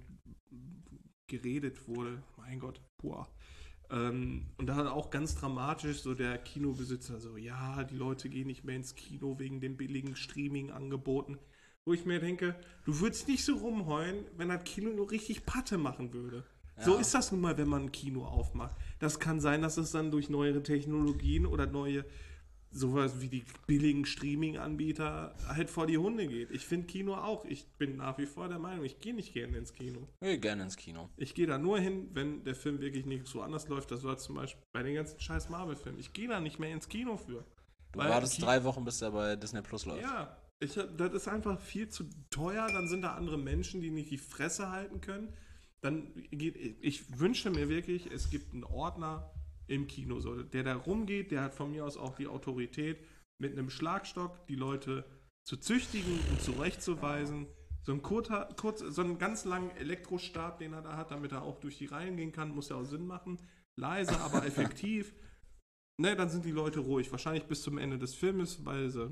geredet wurde. Mein Gott, boah. Ähm, und da hat auch ganz dramatisch so der Kinobesitzer so, ja, die Leute gehen nicht mehr ins Kino wegen den billigen Streaming-Angeboten. Wo ich mir denke, du würdest nicht so rumheulen, wenn das Kino nur richtig Patte machen würde. Ja. So ist das nun mal, wenn man ein Kino aufmacht. Das kann sein, dass es dann durch neuere Technologien oder neue, sowas wie die billigen Streaming-Anbieter halt vor die Hunde geht. Ich finde Kino auch. Ich bin nach wie vor der Meinung, ich gehe nicht gerne ins Kino. Ich gehe gerne ins Kino. Ich gehe da nur hin, wenn der Film wirklich nicht so anders läuft. Das war zum Beispiel bei den ganzen scheiß Marvel-Filmen. Ich gehe da nicht mehr ins Kino für. Du wartest Ki- drei Wochen, bis der bei Disney Plus läuft. Ja, ich, das ist einfach viel zu teuer. Dann sind da andere Menschen, die nicht die Fresse halten können. Dann geht, ich wünsche mir wirklich, es gibt einen Ordner im Kino, so, der da rumgeht, der hat von mir aus auch die Autorität, mit einem Schlagstock die Leute zu züchtigen und zurechtzuweisen. So ein kurzer, kurz, so einen ganz langen Elektrostab, den er da hat, damit er auch durch die Reihen gehen kann, muss ja auch Sinn machen. Leise, aber effektiv. Ne, dann sind die Leute ruhig. Wahrscheinlich bis zum Ende des Filmes, weil sie,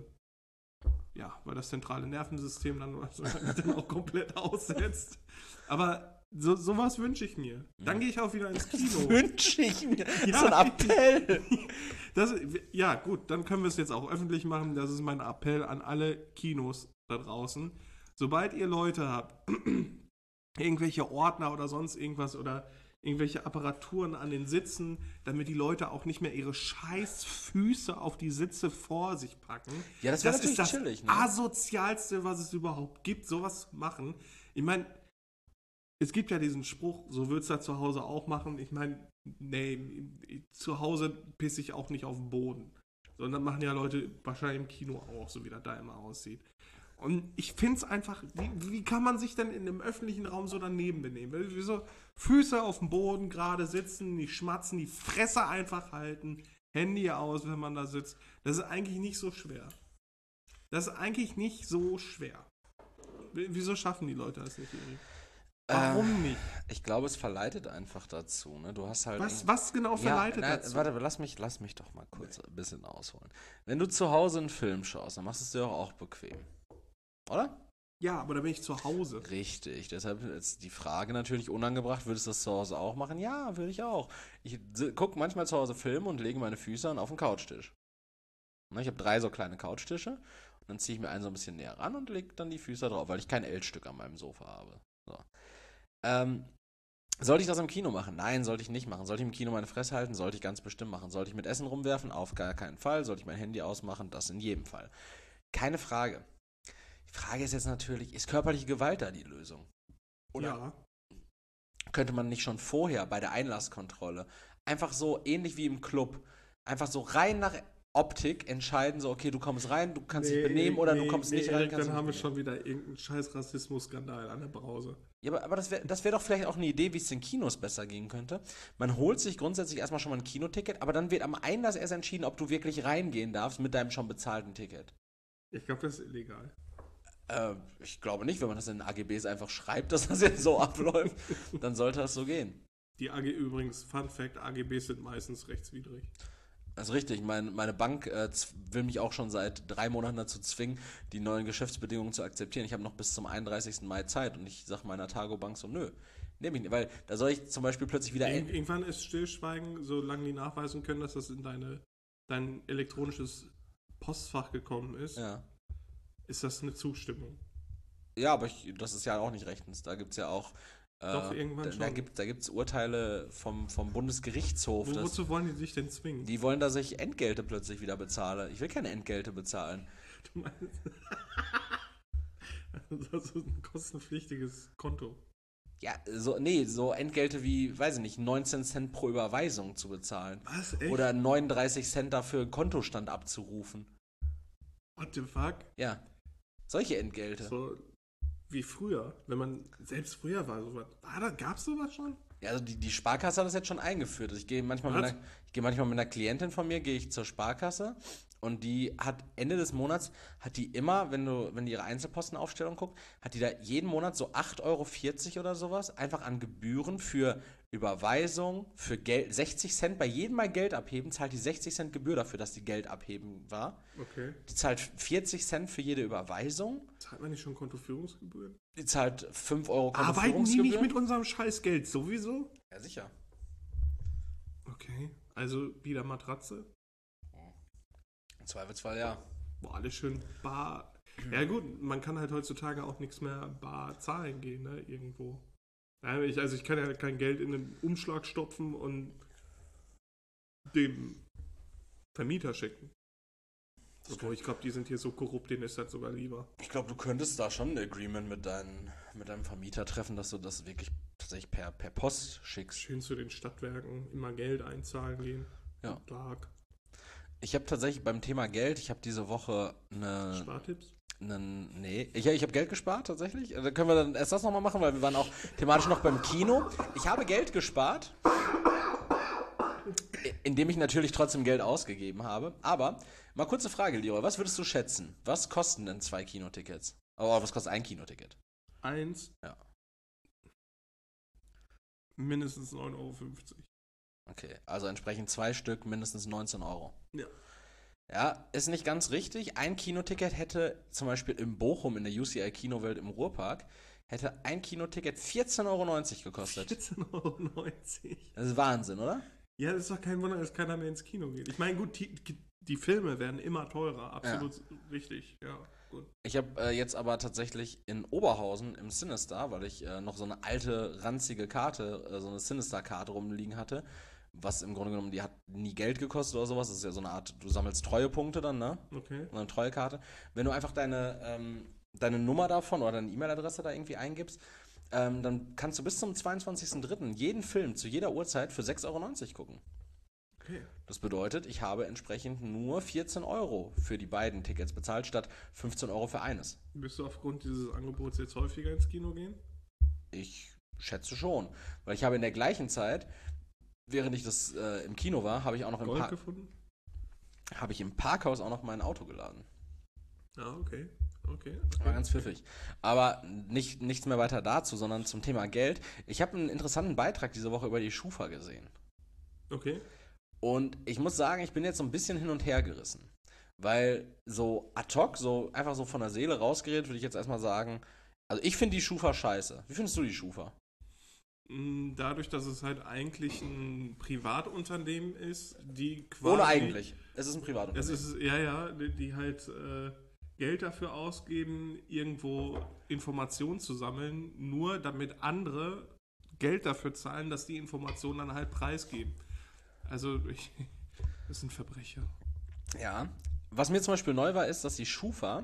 ja, weil das zentrale Nervensystem dann, dann auch komplett aussetzt. Aber So, sowas wünsche ich mir. Dann gehe ich auch wieder ins Kino. Wünsche ich mir. Ja, so ein Appell. Das, ja, gut, dann können wir es jetzt auch öffentlich machen. Das ist mein Appell an alle Kinos da draußen. Sobald ihr Leute habt, irgendwelche Ordner oder sonst irgendwas oder irgendwelche Apparaturen an den Sitzen, damit die Leute auch nicht mehr ihre scheiß Füße auf die Sitze vor sich packen. Ja, das, das ist das chillig, ne? asozialste, was es überhaupt gibt, sowas zu machen. Ich meine, es gibt ja diesen Spruch, so würdest du das zu Hause auch machen. Ich meine, nee, zu Hause pisse ich auch nicht auf den Boden. Sondern machen ja Leute wahrscheinlich im Kino auch, so wie das da immer aussieht. Und ich finde es einfach, wie, wie kann man sich denn in einem öffentlichen Raum so daneben benehmen? Wieso Füße auf dem Boden gerade sitzen, nicht schmatzen, die Fresse einfach halten, Handy aus, wenn man da sitzt. Das ist eigentlich nicht so schwer. Das ist eigentlich nicht so schwer. Wieso schaffen die Leute das nicht, Erik? Warum nicht? Ich glaube, es verleitet einfach dazu. Ne? Du hast halt was, was genau verleitet ja, na, dazu? Warte, lass mich, lass mich doch mal kurz nee. ein bisschen ausholen. Wenn du zu Hause einen Film schaust, dann machst du es dir auch bequem. Oder? Ja, aber da bin ich zu Hause. Richtig. Deshalb ist die Frage natürlich unangebracht, würdest du das zu Hause auch machen? Ja, würde ich auch. Ich gucke manchmal zu Hause Filme und lege meine Füße dann auf den Couchtisch. Ich habe drei so kleine Couchtische und dann ziehe ich mir einen so ein bisschen näher ran und lege dann die Füße drauf, weil ich kein L-Stück an meinem Sofa habe. So. Ähm, sollte ich das im Kino machen? Nein, sollte ich nicht machen. Sollte ich im Kino meine Fresse halten? Sollte ich ganz bestimmt machen. Sollte ich mit Essen rumwerfen? Auf gar keinen Fall. Sollte ich mein Handy ausmachen? Das in jedem Fall. Keine Frage. Die Frage ist jetzt natürlich, ist körperliche Gewalt da die Lösung? Oder ja. Könnte man nicht schon vorher bei der Einlasskontrolle einfach so ähnlich wie im Club einfach so rein nach Optik entscheiden, so okay, du kommst rein, du kannst nee, dich benehmen oder nee, du kommst nee, nicht rein. Erik, dann haben wir benehmen. schon wieder irgendeinen scheiß Rassismus-Skandal an der Brause. Ja, aber, aber das wäre das wär doch vielleicht auch eine Idee, wie es den Kinos besser gehen könnte. Man holt sich grundsätzlich erstmal schon mal ein Kinoticket, aber dann wird am Einlass erst entschieden, ob du wirklich reingehen darfst mit deinem schon bezahlten Ticket. Ich glaube, das ist illegal. Äh, ich glaube nicht, wenn man das in den A G Bs einfach schreibt, dass das jetzt so abläuft, dann sollte das so gehen. Die A G übrigens, Fun Fact, A G Bs sind meistens rechtswidrig. Das ist richtig. Mein, meine Bank äh, will mich auch schon seit drei Monaten dazu zwingen, die neuen Geschäftsbedingungen zu akzeptieren. Ich habe noch bis zum einunddreißigsten Mai Zeit und ich sage meiner Targo-Bank so, nö, nehme ich nicht. Weil da soll ich zum Beispiel plötzlich wieder... Ir- irgendwann ist Stillschweigen, solange die nachweisen können, dass das in deine, dein elektronisches Postfach gekommen ist, Ja. ist das eine Zustimmung. Ja, aber ich, das ist ja auch nicht rechtens. Da gibt es ja auch. Äh, Doch, irgendwann da, schon. Da gibt es Urteile vom, vom Bundesgerichtshof. Wo, dass, wozu wollen die sich denn zwingen? die wollen, dass ich Entgelte plötzlich wieder bezahle. Ich will keine Entgelte bezahlen. Du meinst, das ist ein kostenpflichtiges Konto. Ja, so, nee, so Entgelte wie, weiß ich nicht, neunzehn Cent pro Überweisung zu bezahlen. Was, echt? Oder neununddreißig Cent dafür Kontostand abzurufen. What the fuck? Ja. Solche Entgelte. So wie früher, wenn man, selbst früher war sowas. War da, gab's sowas schon? Ja, also die, die Sparkasse hat das jetzt schon eingeführt. Also ich gehe manchmal mit Was? einer, ich gehe manchmal mit einer Klientin von mir, gehe ich zur Sparkasse und die hat Ende des Monats, hat die immer, wenn du, wenn die ihre Einzelpostenaufstellung guckt, hat die da jeden Monat so acht Euro vierzig oder sowas einfach an Gebühren für Überweisung, für Geld, sechzig Cent, bei jedem Mal Geld abheben, zahlt die sechzig Cent Gebühr dafür, dass die Geld abheben war. Okay. Die zahlt vierzig Cent für jede Überweisung. Zahlt man nicht schon Kontoführungsgebühren? Die zahlt fünf Euro Arbeiten die Kontoführungsgebühren. nicht mit unserem scheiß Geld sowieso? Ja, sicher. Okay. Also wieder Matratze? Im Zweifelsfall ja. Boah, alles schön bar. Ja gut, man kann halt heutzutage auch nichts mehr bar zahlen gehen, ne, irgendwo. Ja, ich, also ich kann ja kein Geld in einen Umschlag stopfen und dem Vermieter schicken. Obwohl, ich glaube, die sind hier so korrupt, denen ist das sogar lieber. Ich glaube, du könntest da schon ein Agreement mit, dein, mit deinem Vermieter treffen, dass du das wirklich tatsächlich per, per Post schickst. Schön zu den Stadtwerken, immer Geld einzahlen gehen. Ja. Tag. Ich habe tatsächlich beim Thema Geld, ich habe diese Woche eine... Spartipps? Einen, nee, ich, ich habe Geld gespart tatsächlich. Da können wir dann erst das nochmal machen, weil wir waren auch thematisch noch beim Kino. Ich habe Geld gespart, indem ich natürlich trotzdem Geld ausgegeben habe. Aber, mal kurze Frage, Leroy, was würdest du schätzen? Was kosten denn zwei Kinotickets? Oh, was kostet ein Kinoticket? Eins? Ja. Mindestens neun Euro fünfzig. Okay, also entsprechend zwei Stück, mindestens neunzehn Euro. Ja. Ja, ist nicht ganz richtig. Ein Kinoticket hätte zum Beispiel in Bochum in der U C I Kinowelt im Ruhrpark, hätte ein Kinoticket vierzehn Euro neunzig gekostet. vierzehn Euro neunzig. Das ist Wahnsinn, oder? Ja, das ist doch kein Wunder, dass keiner mehr ins Kino geht. Ich meine, gut, die, die Filme werden immer teurer, absolut ja. Richtig, ja, gut. Ich habe äh, jetzt aber tatsächlich in Oberhausen im Sinister, weil ich äh, noch so eine alte, ranzige Karte, äh, so eine Sinister-Karte rumliegen hatte, was im Grunde genommen, die hat nie Geld gekostet oder sowas. Das ist ja so eine Art, du sammelst Treuepunkte dann, ne? Okay. Eine Treuekarte. Wenn du einfach deine, ähm, deine Nummer davon oder deine E-Mail-Adresse da irgendwie eingibst, ähm, dann kannst du bis zum zweiundzwanzigsten dritten jeden Film zu jeder Uhrzeit für sechs Euro neunzig gucken. Okay. Das bedeutet, ich habe entsprechend nur vierzehn Euro für die beiden Tickets bezahlt, statt fünfzehn Euro für eines. Wirst du aufgrund dieses Angebots jetzt häufiger ins Kino gehen? Ich schätze schon. Weil ich habe in der gleichen Zeit, während ich das äh, im Kino war, habe ich auch noch im, Gold Par- gefunden? habe ich im Parkhaus auch noch mein Auto geladen. Ah, okay. Okay. War ganz pfiffig. Aber nicht, nichts mehr weiter dazu, sondern zum Thema Geld. Ich habe einen interessanten Beitrag diese Woche über die Schufa gesehen. Okay. Und ich muss sagen, ich bin jetzt so ein bisschen hin und her gerissen. Weil so ad hoc, so einfach so von der Seele rausgeredet, würde ich jetzt erstmal sagen, also ich finde die Schufa scheiße. Wie findest du die Schufa? Dadurch, dass es halt eigentlich ein Privatunternehmen ist, die quasi... Ohne eigentlich. Es ist ein Privatunternehmen. Es ist, ja, ja, die, die halt äh, Geld dafür ausgeben, irgendwo Informationen zu sammeln, nur damit andere Geld dafür zahlen, dass die Informationen dann halt preisgeben. Also, ich, das sind Verbrecher. Ja. Was mir zum Beispiel neu war, ist, dass die Schufa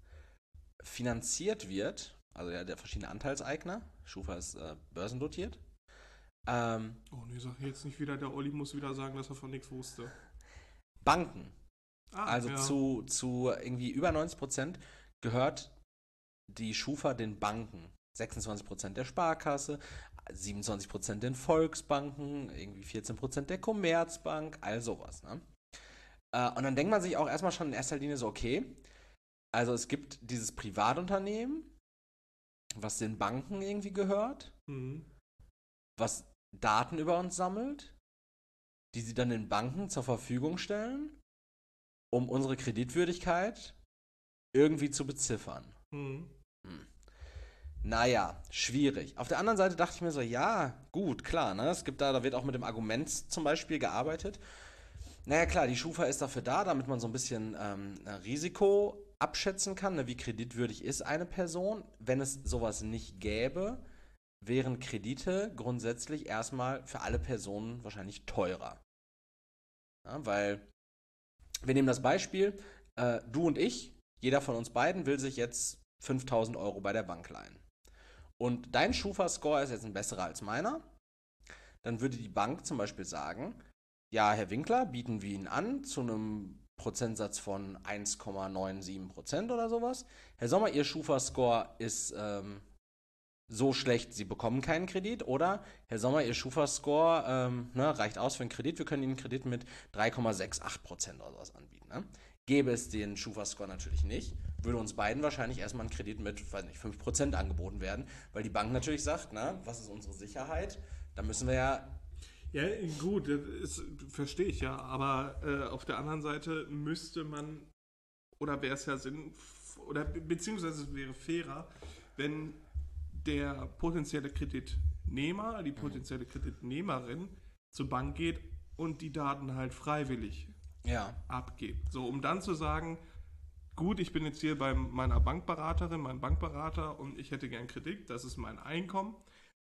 finanziert wird, also ja, der verschiedene Anteilseigner. Schufa ist äh, börsendotiert. Ähm, oh nee, sag jetzt nicht wieder, der Olli muss wieder sagen, dass er von nichts wusste. Banken. Ah, also ja. zu, zu irgendwie über neunzig Prozent gehört die Schufa den Banken. sechsundzwanzig Prozent der Sparkasse, siebenundzwanzig Prozent den Volksbanken, irgendwie vierzehn Prozent der Commerzbank, all sowas. Ne? Äh, und dann denkt man sich auch erstmal schon in erster Linie so, okay, also es gibt dieses Privatunternehmen, was den Banken irgendwie gehört, Mhm. was Daten über uns sammelt, die sie dann den Banken zur Verfügung stellen, um unsere Kreditwürdigkeit irgendwie zu beziffern. Mhm. Hm. Naja, schwierig. Auf der anderen Seite dachte ich mir so, ja, gut, klar, ne? Es gibt da, da wird auch mit dem Argument zum Beispiel gearbeitet. Naja klar, die Schufa ist dafür da, damit man so ein bisschen ähm, Risiko abschätzen kann, ne, wie kreditwürdig ist eine Person. Wenn es sowas nicht gäbe, wären Kredite grundsätzlich erstmal für alle Personen wahrscheinlich teurer. Ja, weil, wir nehmen das Beispiel, äh, du und ich, jeder von uns beiden will sich jetzt fünftausend Euro bei der Bank leihen. Und dein Schufa-Score ist jetzt ein besserer als meiner. Dann würde die Bank zum Beispiel sagen, ja, Herr Winkler, bieten wir Ihnen an zu einem Prozentsatz von eins Komma siebenundneunzig Prozent oder sowas. Herr Sommer, Ihr Schufa-Score ist ähm, so schlecht, Sie bekommen keinen Kredit. Oder, Herr Sommer, Ihr Schufa-Score ähm, ne, reicht aus für einen Kredit. Wir können Ihnen einen Kredit mit drei Komma achtundsechzig Prozent oder sowas anbieten. Ne? Gäbe es den Schufa-Score natürlich nicht, würde uns beiden wahrscheinlich erstmal ein Kredit mit, weiß nicht, fünf Prozent angeboten werden, weil die Bank natürlich sagt, na, was ist unsere Sicherheit? Da müssen wir ja. Ja, gut, das ist, verstehe ich ja, aber äh, auf der anderen Seite müsste man, oder wäre es ja Sinn, oder be- beziehungsweise es wäre fairer, wenn der potenzielle Kreditnehmer, die potenzielle Kreditnehmerin zur Bank geht und die Daten halt freiwillig Ja. abgibt. So, um dann zu sagen, gut, ich bin jetzt hier bei meiner Bankberaterin, meinem Bankberater und ich hätte gern Kredit, das ist mein Einkommen.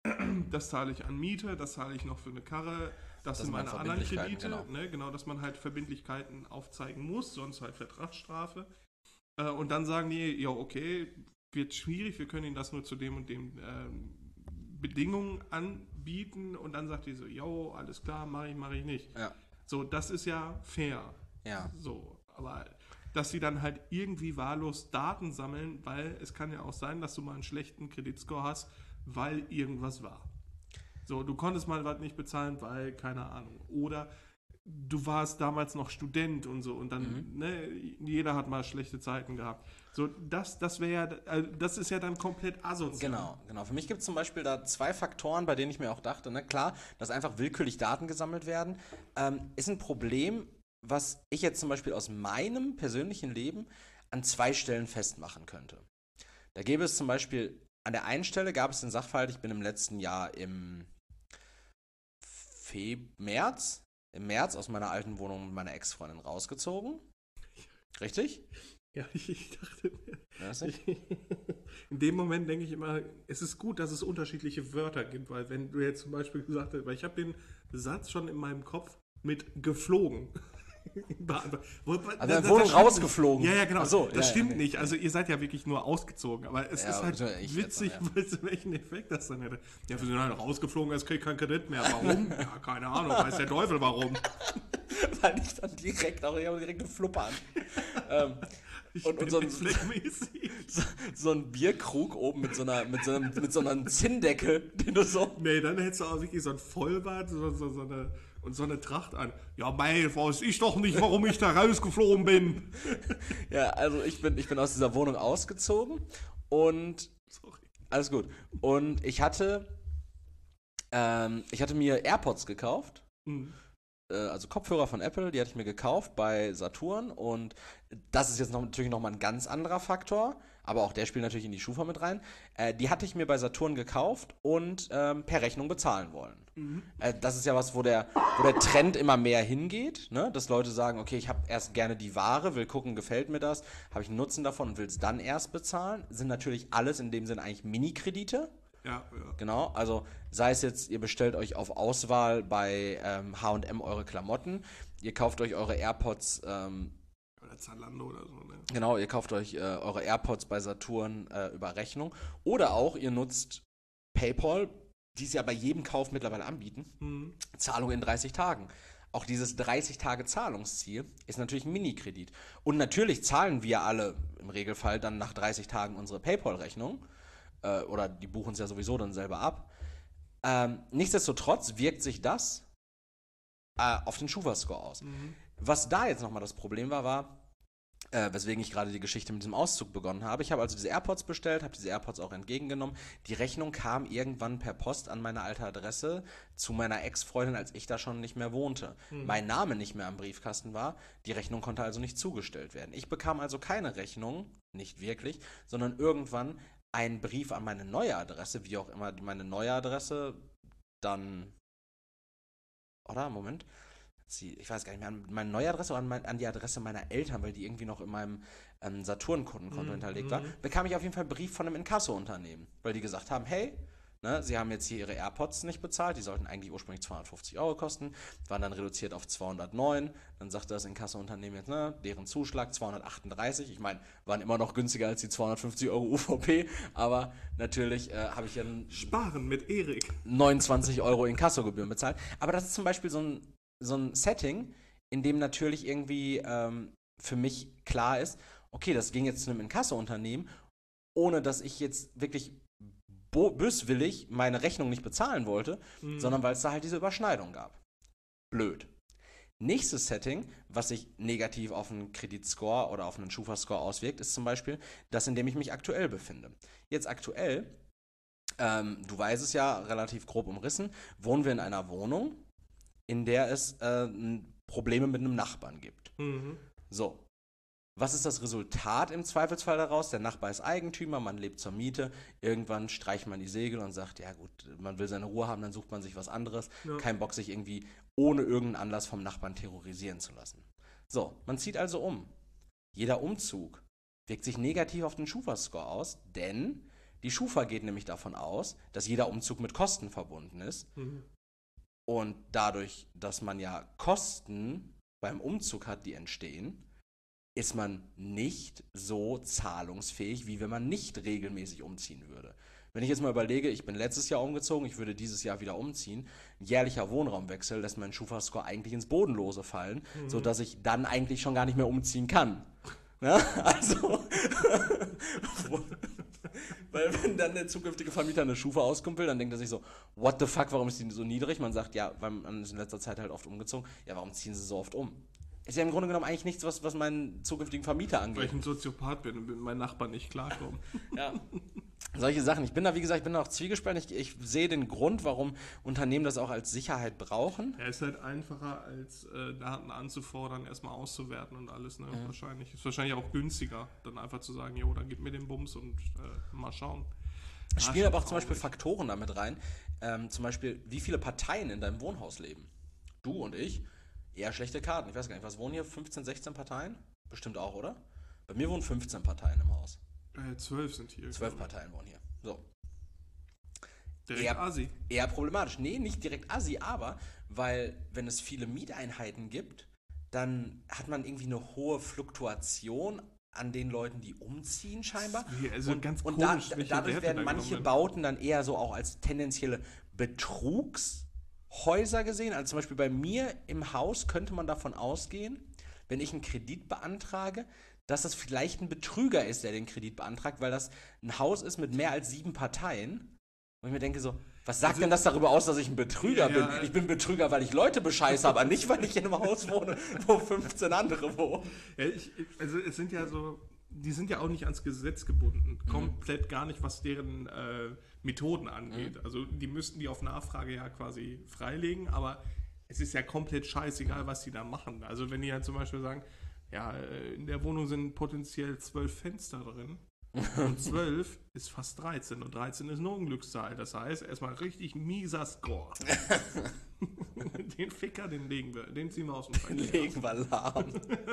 Das zahle ich an Miete, das zahle ich noch für eine Karre, das, das sind meine anderen Kredite. Genau. Ne, genau, dass man halt Verbindlichkeiten aufzeigen muss, sonst halt Vertragsstrafe. Äh, und dann sagen die, ja okay, wird schwierig, wir können Ihnen das nur zu dem und dem ähm, Bedingungen anbieten. Und dann sagt die so, jo, alles klar, mache ich, mache ich nicht. Ja. So, das ist ja fair. Ja. So, aber dass sie dann halt irgendwie wahllos Daten sammeln, weil es kann ja auch sein, dass du mal einen schlechten Kreditscore hast, weil irgendwas war. So, du konntest mal was nicht bezahlen, weil, keine Ahnung. Oder du warst damals noch Student und so und dann, mhm. ne, jeder hat mal schlechte Zeiten gehabt. So, das, das wäre ja, also das ist ja dann komplett asozial. Genau, genau. Für mich gibt es zum Beispiel da zwei Faktoren, bei denen ich mir auch dachte, ne, klar, dass einfach willkürlich Daten gesammelt werden, ähm, ist ein Problem, was ich jetzt zum Beispiel aus meinem persönlichen Leben an zwei Stellen festmachen könnte. Da gäbe es zum Beispiel, an der einen Stelle gab es den Sachverhalt, ich bin im letzten Jahr im Feb- März, im März aus meiner alten Wohnung mit meiner Ex-Freundin rausgezogen. Richtig? Ja, ich, ich dachte, Ja, das nicht? in dem Moment denke ich immer, es ist gut, dass es unterschiedliche Wörter gibt, weil wenn du jetzt zum Beispiel gesagt hast, weil ich habe den Satz schon in meinem Kopf mit geflogen. Also deine Wohnung rausgeflogen. Ja, ja, genau. So, das ja, stimmt okay. nicht. Also ihr seid ja wirklich nur ausgezogen. Aber es Ja, ist halt ich witzig, jetzt, ja. weil es welchen Effekt das dann hätte. Ja, wir sind halt rausgeflogen, jetzt krieg ich keinen Kredit mehr. Warum? Ja, keine Ahnung. Weiß der Teufel warum. Weil ich dann direkt auch, ich habe direkt eine Fluppe an. ähm, Ich und, bin und so, ein, so, so, so ein Bierkrug oben mit so einer, mit so einem, mit so einem Zinndeckel, den du so. Nee, dann hättest du auch wirklich so ein Vollbart so, so, so eine, und so eine Tracht an. Ja, mei, weiß ich doch nicht, warum ich da rausgeflogen bin. Ja, also ich bin, ich bin aus dieser Wohnung ausgezogen und. Sorry. Alles gut. Und ich hatte, ähm, ich hatte mir AirPods gekauft. Mhm. Also Kopfhörer von Apple, die hatte ich mir gekauft bei Saturn und das ist jetzt noch, natürlich nochmal ein ganz anderer Faktor, aber auch der spielt natürlich in die Schufa mit rein. Äh, die hatte ich mir bei Saturn gekauft und ähm, per Rechnung bezahlen wollen. Mhm. Äh, das ist ja was, wo der, wo der Trend immer mehr hingeht, ne? Dass Leute sagen, okay, ich habe erst gerne die Ware, will gucken, gefällt mir das, habe ich einen Nutzen davon und will es dann erst bezahlen. Sind natürlich alles in dem Sinn eigentlich Mini-Kredite. Ja, ja. Genau, also sei es jetzt, ihr bestellt euch auf Auswahl bei ähm, H und M eure Klamotten, ihr kauft euch eure AirPods, ähm, oder Zalando oder so, ne? Genau, ihr kauft euch äh, eure AirPods bei Saturn äh, über Rechnung oder auch ihr nutzt PayPal, die es ja bei jedem Kauf mittlerweile anbieten, Mhm. Zahlung in dreißig Tagen. Auch dieses dreißig Tage Zahlungsziel ist natürlich ein Mini-Kredit. Und natürlich zahlen wir alle im Regelfall dann nach dreißig Tagen unsere PayPal-Rechnung. Oder die buchen es ja sowieso dann selber ab. Ähm, nichtsdestotrotz wirkt sich das äh, auf den Schufa-Score aus. Mhm. Was da jetzt nochmal das Problem war, war, äh, weswegen ich gerade die Geschichte mit diesem Auszug begonnen habe. Ich habe also diese AirPods bestellt, habe diese AirPods auch entgegengenommen. Die Rechnung kam irgendwann per Post an meine alte Adresse zu meiner Ex-Freundin, als ich da schon nicht mehr wohnte. Mhm. Mein Name nicht mehr am Briefkasten war, die Rechnung konnte also nicht zugestellt werden. Ich bekam also keine Rechnung, nicht wirklich, sondern irgendwann einen Brief an meine neue Adresse, wie auch immer meine neue Adresse dann, oder, Moment, sie, ich weiß gar nicht mehr, an meine neue Adresse oder an, mein, an die Adresse meiner Eltern, weil die irgendwie noch in meinem ähm, Saturn-Kundenkonto Mhm. hinterlegt war, bekam ich auf jeden Fall einen Brief von einem Inkasso-Unternehmen, weil die gesagt haben, hey, ne, sie haben jetzt hier ihre AirPods nicht bezahlt, die sollten eigentlich ursprünglich zweihundertfünfzig Euro kosten, waren dann reduziert auf zweihundertneun, dann sagte das Inkasso-Unternehmen jetzt, ne, deren Zuschlag zweihundertachtunddreißig, ich meine, waren immer noch günstiger als die zweihundertfünfzig Euro U V P, aber natürlich äh, habe ich ja einen Sparen mit Erik. neunundzwanzig Euro Inkassogebühren bezahlt. Aber das ist zum Beispiel so ein, so ein Setting, in dem natürlich irgendwie ähm, für mich klar ist, okay, das ging jetzt zu einem Inkasso-Unternehmen, ohne dass ich jetzt wirklich bo- böswillig meine Rechnung nicht bezahlen wollte, Mhm. sondern weil es da halt diese Überschneidung gab. Blöd. Nächstes Setting, was sich negativ auf einen Kreditscore oder auf einen Schufa-Score auswirkt, ist zum Beispiel das, in dem ich mich aktuell befinde. Jetzt aktuell, ähm, du weißt es ja, relativ grob umrissen, wohnen wir in einer Wohnung, in der es äh, n- Probleme mit einem Nachbarn gibt. Mhm. So. Was ist das Resultat im Zweifelsfall daraus? Der Nachbar ist Eigentümer, man lebt zur Miete. Irgendwann streicht man die Segel und sagt, ja gut, man will seine Ruhe haben, dann sucht man sich was anderes. Ja. Kein Bock, sich irgendwie ohne irgendeinen Anlass vom Nachbarn terrorisieren zu lassen. So, man zieht also um. Jeder Umzug wirkt sich negativ auf den Schufa-Score aus, denn die Schufa geht nämlich davon aus, dass jeder Umzug mit Kosten verbunden ist. Mhm. Und dadurch, dass man ja Kosten beim Umzug hat, die entstehen, ist man nicht so zahlungsfähig, wie wenn man nicht regelmäßig umziehen würde. Wenn ich jetzt mal überlege, ich bin letztes Jahr umgezogen, ich würde dieses Jahr wieder umziehen, ein jährlicher Wohnraumwechsel lässt meinen Schufa-Score eigentlich ins Bodenlose fallen, Mhm. sodass ich dann eigentlich schon gar nicht mehr umziehen kann. Ja, also, weil wenn dann der zukünftige Vermieter eine Schufa auskommen will, dann denkt er sich so, what the fuck, warum ist die so niedrig? Man sagt, ja, weil man ist in letzter Zeit halt oft umgezogen. Ja, warum ziehen sie so oft um? Ist ja im Grunde genommen eigentlich nichts, was, was meinen zukünftigen Vermieter Weil ich angeht. ein Soziopath bin und mit meinen Nachbarn nicht klarkomme. Ja. Solche Sachen. Ich bin da, wie gesagt, ich bin da auch zwiegespalten. Ich, ich sehe den Grund, warum Unternehmen das auch als Sicherheit brauchen. Ja, ist halt einfacher, als äh, Daten anzufordern, erstmal auszuwerten und alles, ne? Mhm. Wahrscheinlich. Ist wahrscheinlich auch günstiger, dann einfach zu sagen, jo, dann gib mir den Bums und äh, mal schauen. Es Ah, spielen schon aber auch zum Beispiel traurig. Faktoren damit rein. Ähm, zum Beispiel, wie viele Parteien in deinem Wohnhaus leben. Du und ich, eher schlechte Karten. Ich weiß gar nicht, was wohnen hier? fünfzehn, sechzehn Parteien? Bestimmt auch, oder? Bei mir wohnen fünfzehn Parteien im Haus. Äh, zwölf sind hier. zwölf glaub ich. Parteien wohnen hier. So. Direkt Eher- Asi. Eher problematisch. Nee, nicht direkt assi, aber weil, wenn es viele Mieteinheiten gibt, dann hat man irgendwie eine hohe Fluktuation an den Leuten, die umziehen scheinbar. Wie, also und ganz und da, komisch, welche dadurch Werte werden da manche genommen Bauten dann eher so auch als tendenzielle Betrugshäuser gesehen. Also zum Beispiel bei mir im Haus könnte man davon ausgehen, wenn ich einen Kredit beantrage, dass das vielleicht ein Betrüger ist, der den Kredit beantragt, weil das ein Haus ist mit mehr als sieben Parteien. Und ich mir denke so, was sagt Also- denn das darüber aus, dass ich ein Betrüger Ja, bin? Ich bin Betrüger, weil ich Leute bescheiße, aber nicht, weil ich in einem Haus wohne, wo fünfzehn andere wohnen. Ja, ich, also es sind ja so, die sind ja auch nicht ans Gesetz gebunden. Komplett gar nicht, was deren äh, Methoden angeht. Also die müssten die auf Nachfrage ja quasi freilegen, aber es ist ja komplett scheißegal, was die da machen. Also wenn die ja zum Beispiel sagen, ja, äh, in der Wohnung sind potenziell zwölf Fenster drin und zwölf ist fast dreizehn und dreizehn ist eine Unglückszahl. Das heißt, erstmal richtig mieser Score. Den Ficker, den legen wir, den ziehen wir aus dem Verkehr. Legen wir lahm.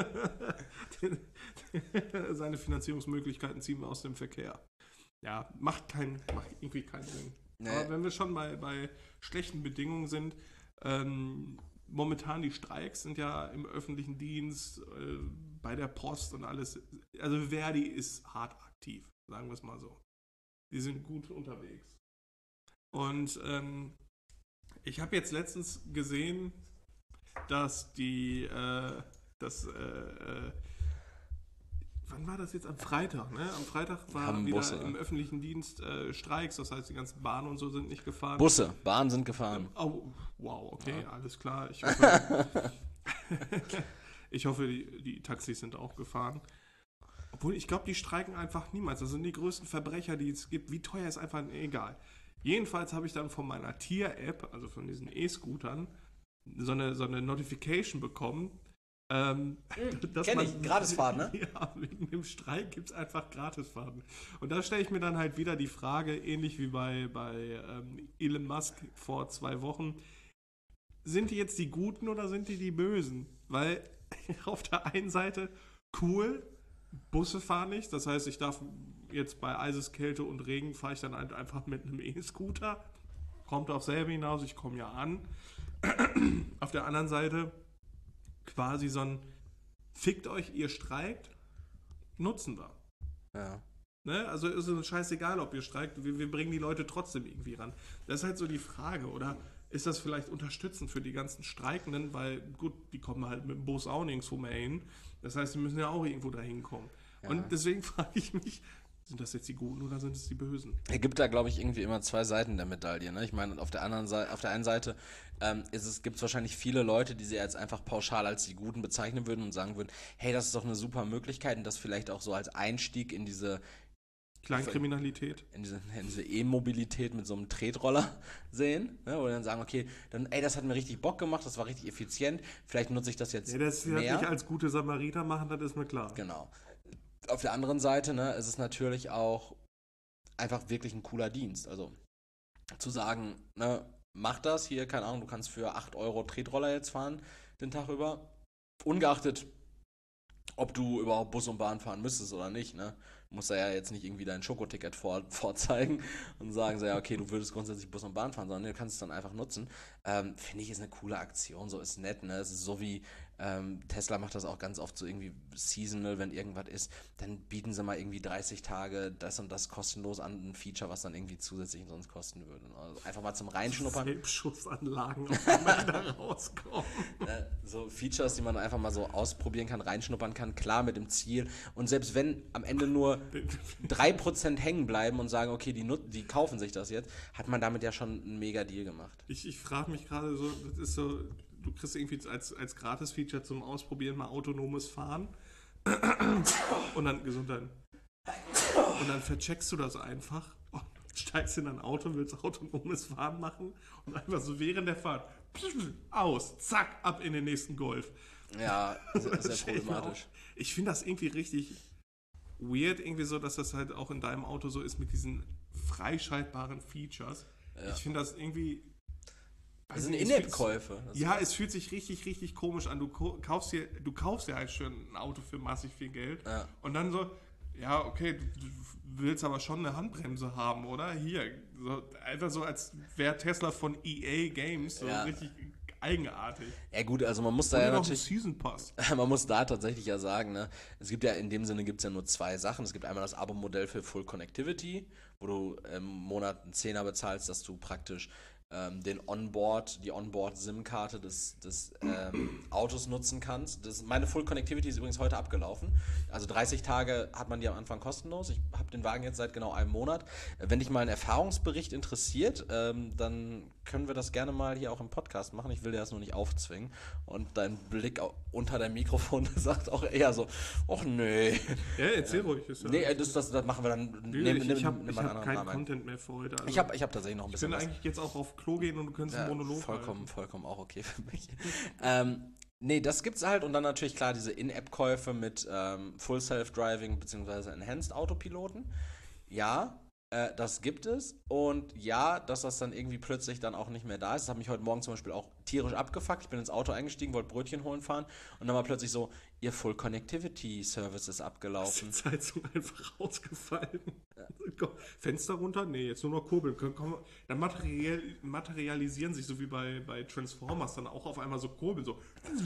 Seine Finanzierungsmöglichkeiten ziehen wir aus dem Verkehr. Ja, macht, kein, macht irgendwie keinen Sinn. Nee. Aber wenn wir schon bei, bei schlechten Bedingungen sind, ähm, momentan die Streiks sind ja im öffentlichen Dienst, äh, bei der Post und alles. Also Verdi ist hart aktiv, sagen wir es mal so. Die sind gut unterwegs. Und ähm, ich habe jetzt letztens gesehen, dass die, äh, das, äh, äh, wann war das jetzt? Am Freitag, ne? Am Freitag war Haben wieder Busse. im öffentlichen Dienst äh, Streiks, das heißt, die ganzen Bahnen und so sind nicht gefahren. Busse, Bahnen sind gefahren. Oh, wow, okay, alles klar. Ich hoffe, ich hoffe die, die Taxis sind auch gefahren. Obwohl, ich glaube, die streiken einfach niemals. Das sind die größten Verbrecher, die es gibt. Wie teuer ist einfach egal. Jedenfalls habe ich dann von meiner Tier-App, also von diesen E-Scootern, so eine, so eine Notification bekommen. Ähm, dass kenn ich, Gratisfahrten, ne? Ja, wegen dem Streik gibt es einfach Gratisfahrten. Und da stelle ich mir dann halt wieder die Frage, ähnlich wie bei, bei ähm, Elon Musk vor zwei Wochen, sind die jetzt die Guten oder sind die die Bösen? Weil auf der einen Seite cool, Busse fahren nicht, das heißt, ich darf jetzt bei Eiseskälte und Regen fahre ich dann halt einfach mit einem E-Scooter. Kommt auf selber hinaus, ich komme ja an. Auf der anderen Seite quasi so ein fickt euch, ihr streikt, nutzen wir. Ja. Ne? Also ist es scheißegal, ob ihr streikt, wir, wir bringen die Leute trotzdem irgendwie ran. Das ist halt so die Frage, oder ist das vielleicht unterstützend für die ganzen Streikenden, weil gut, die kommen halt mit dem Bus auch nirgendwo mehr hin. Das heißt, sie müssen ja auch irgendwo dahin kommen. Ja. Und deswegen frage ich mich, sind das jetzt die Guten oder sind es die Bösen? Es gibt da, glaube ich, irgendwie immer zwei Seiten der Medaille. Ne? Ich meine, auf der anderen Seite, auf der einen Seite ähm, ist es, gibt es wahrscheinlich viele Leute, die sie jetzt einfach pauschal als die Guten bezeichnen würden und sagen würden, hey, das ist doch eine super Möglichkeit und das vielleicht auch so als Einstieg in diese Kleinkriminalität. In diese, in diese E-Mobilität mit so einem Tretroller sehen, ne? Oder dann sagen, okay, dann, ey, das hat mir richtig Bock gemacht, das war richtig effizient, vielleicht nutze ich das jetzt ja, das mehr. Das nicht als gute Samariter machen, das ist mir klar. Genau. Auf der anderen Seite, ne, ist es natürlich auch einfach wirklich ein cooler Dienst. Also zu sagen, ne, mach das hier, keine Ahnung, du kannst für acht Euro Tretroller jetzt fahren den Tag über, ungeachtet, ob du überhaupt Bus und Bahn fahren müsstest oder nicht, ne? Du musst ja jetzt nicht irgendwie dein Schokoticket vor, vorzeigen und sagen so, ja, okay, du würdest grundsätzlich Bus und Bahn fahren, sondern du kannst es dann einfach nutzen. Ähm, finde ich, ist eine coole Aktion, so ist nett, ne? Es ist so wie, ähm, Tesla macht das auch ganz oft so irgendwie seasonal, wenn irgendwas ist, dann bieten sie mal irgendwie dreißig Tage das und das kostenlos an, ein Feature, was dann irgendwie zusätzlich sonst kosten würde. Also einfach mal zum Reinschnuppern. Selbstschussanlagen, auf die man da rauskommt. Ne? So Features, die man einfach mal so ausprobieren kann, reinschnuppern kann, klar mit dem Ziel. Und selbst wenn am Ende nur drei Prozent hängen bleiben und sagen, okay, die, nut- die kaufen sich das jetzt, hat man damit ja schon einen mega Deal gemacht. Ich, ich frage mich gerade so, das ist so, du kriegst irgendwie als, als Gratis-Feature zum Ausprobieren mal autonomes Fahren und dann Gesundheit. Und dann vercheckst du das einfach und steigst in dein Auto und willst autonomes Fahren machen und einfach so während der Fahrt aus, zack, ab in den nächsten Golf. Ja, sehr, sehr problematisch. Ich finde das irgendwie richtig weird, irgendwie so, dass das halt auch in deinem Auto so ist mit diesen freischaltbaren Features. Ja. Ich finde das irgendwie... Das sind In-App-Käufe. Ja, es fühlt sich richtig, richtig komisch an. Du kaufst dir, du kaufst dir halt schon ein Auto für massig viel Geld. Ja. Und dann so, ja, okay, du, du willst aber schon eine Handbremse haben, oder? Hier, so, einfach so, als wäre Tesla von E A Games, so ja. richtig eigenartig. Ja gut, also man muss da und ja noch natürlich... Season Pass. Man muss da tatsächlich ja sagen, ne, es gibt ja in dem Sinne gibt es ja nur zwei Sachen. Es gibt einmal das Abo-Modell für Full Connectivity, wo du im Monat einen Zehner bezahlst, dass du praktisch ähm, den Onboard, die Onboard-SIM-Karte des, des ähm, Autos nutzen kannst. Das, meine Full Connectivity ist übrigens heute abgelaufen. Also dreißig Tage hat man die am Anfang kostenlos. Ich habe den Wagen jetzt seit genau einem Monat. Wenn dich mal ein Erfahrungsbericht interessiert, ähm, dann können wir das gerne mal hier auch im Podcast machen. Ich will dir das nur nicht aufzwingen. Und dein Blick unter dein Mikrofon sagt auch eher so, ach nee. Ja, erzähl ähm, ruhig. Ist ja nee, das, das, das machen wir dann. Nehm, ich ich habe hab keinen Rahmen. Content mehr für heute. Also ich habe ich hab tatsächlich noch ein bisschen Ich könnte eigentlich jetzt auch auf Klo gehen und du könntest ja, einen Monolog vollkommen, halten. vollkommen auch okay für mich. ähm, nee, das gibt's halt und dann natürlich klar diese In-App-Käufe mit ähm, Full Self-Driving bzw. Enhanced Autopiloten. Ja, äh, das gibt es und ja, dass das dann irgendwie plötzlich dann auch nicht mehr da ist. Das hat mich heute Morgen zum Beispiel auch tierisch abgefuckt. Ich bin ins Auto eingestiegen, wollte Brötchen holen fahren und dann war plötzlich so, ihr Full Connectivity Service ist abgelaufen. Ist die Heizung einfach rausgefallen. Ja. Fenster runter? Nee, jetzt nur noch Kurbeln. Dann material, materialisieren sich so wie bei, bei Transformers dann auch auf einmal so Kurbeln. So.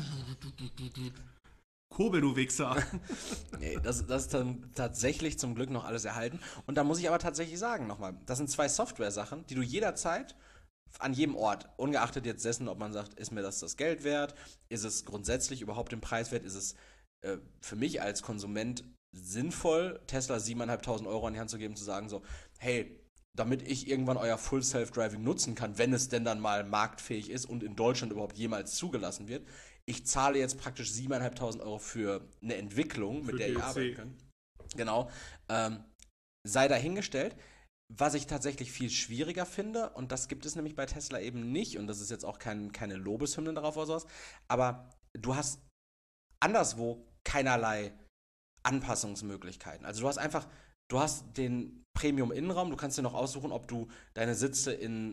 Kurbel, du Wichser. Nee, das, das ist dann tatsächlich zum Glück noch alles erhalten. Und da muss ich aber tatsächlich sagen nochmal, das sind zwei Software-Sachen, die du jederzeit an jedem Ort, ungeachtet jetzt dessen, ob man sagt, ist mir das das Geld wert, ist es grundsätzlich überhaupt den Preis wert, ist es äh, für mich als Konsument sinnvoll, Tesla siebentausendfünfhundert Euro an die Hand zu geben, zu sagen so, hey, damit ich irgendwann euer Full Self-Driving nutzen kann, wenn es denn dann mal marktfähig ist und in Deutschland überhaupt jemals zugelassen wird, ich zahle jetzt praktisch siebentausendfünfhundert Euro für eine Entwicklung, mit für der D L C. ihr arbeiten könnt. Genau. Ähm, sei dahingestellt. Was ich tatsächlich viel schwieriger finde, und das gibt es nämlich bei Tesla eben nicht, und das ist jetzt auch kein, keine Lobeshymne darauf oder sowas, aber du hast anderswo keinerlei Anpassungsmöglichkeiten. Also du hast einfach, du hast den Premium-Innenraum, du kannst dir noch aussuchen, ob du deine Sitze in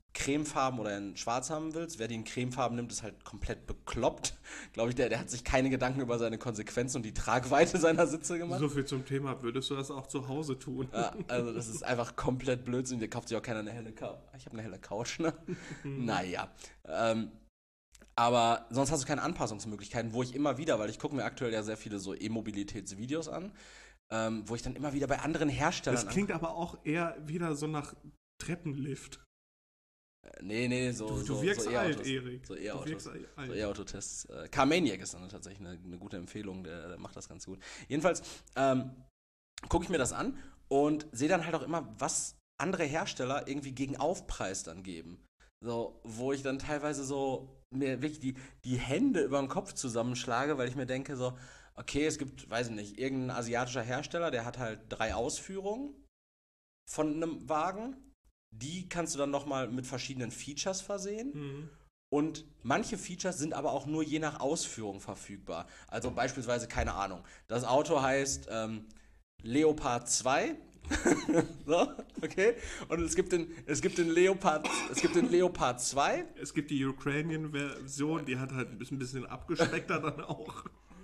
cremefarben oder in schwarz haben willst. Wer die in cremefarben nimmt, ist halt komplett bekloppt. Glaube ich, der, der hat sich keine Gedanken über seine Konsequenzen und die Tragweite seiner Sitze gemacht. So viel zum Thema, würdest du das auch zu Hause tun? Ja, also das ist einfach komplett Blödsinn. Der kauft sich auch keiner eine helle Couch. Ich habe eine helle Couch, ne? Naja. Ähm, aber sonst hast du keine Anpassungsmöglichkeiten, wo ich immer wieder, weil ich gucke mir aktuell ja sehr viele so E-Mobilitätsvideos an, ähm, wo ich dann immer wieder bei anderen Herstellern... Das klingt aber auch eher wieder so nach Treppenlift. Nee, nee, so Du, du so, wirkst so alt, Erik. So Du E-Autos. wirkst alt. So E-Auto-Tests. Äh, Car-Maniac ist dann tatsächlich eine, eine gute Empfehlung, der, der macht das ganz gut. Jedenfalls ähm, gucke ich mir das an und sehe dann halt auch immer, was andere Hersteller irgendwie gegen Aufpreis dann geben. So, wo ich dann teilweise so mir wirklich die, die Hände über den Kopf zusammenschlage, weil ich mir denke so, okay, es gibt, weiß ich nicht, irgendein asiatischer Hersteller, der hat halt drei Ausführungen von einem Wagen. Die kannst du dann nochmal mit verschiedenen Features versehen. Mhm. Und manche Features sind aber auch nur je nach Ausführung verfügbar. Also beispielsweise, keine Ahnung, das Auto heißt ähm, Leopard zwei. So, okay. Und es gibt den, es gibt den Leopard, es gibt den Leopard zwei. Es gibt die Ukrainian-Version, die hat halt ein bisschen, ein bisschen abgespeckter dann auch.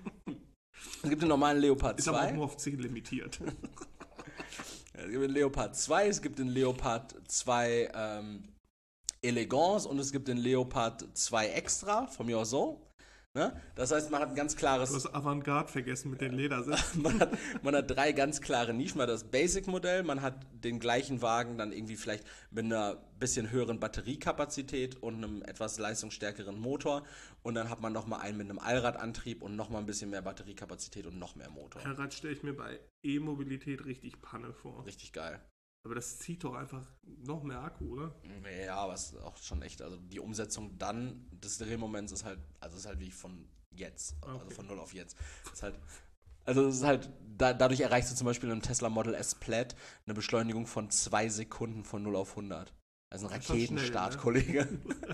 Es gibt den normalen Leopard Ist zwei. aber auch nur auf zehn limitiert. Es gibt den Leopard zwei, es gibt den Leopard zwei ähm, Elegance und es gibt den Leopard zwei Extra, von mir aus so. Ne? Das heißt, man hat ein ganz klares... Du hast Avantgarde vergessen mit den Ledersitzen. man, hat, man hat drei ganz klare Nischen. Man hat das Basic-Modell, man hat den gleichen Wagen dann irgendwie vielleicht mit einer bisschen höheren Batteriekapazität und einem etwas leistungsstärkeren Motor. Und dann hat man nochmal einen mit einem Allradantrieb und nochmal ein bisschen mehr Batteriekapazität und noch mehr Motor. Allrad stelle ich mir bei E-Mobilität richtig Panne vor. Richtig geil. Aber das zieht doch einfach noch mehr Akku, oder? Ja, aber es ist auch schon echt, also die Umsetzung dann des Drehmoments ist halt, also ist halt wie von jetzt, also Okay. von null auf jetzt. Ist halt, also es ist halt, da, dadurch erreichst du zum Beispiel im Tesla Model S Plaid eine Beschleunigung von zwei Sekunden von null auf hundert. Also ein Das ist schon Raketenstart, schnell, ne? Kollege.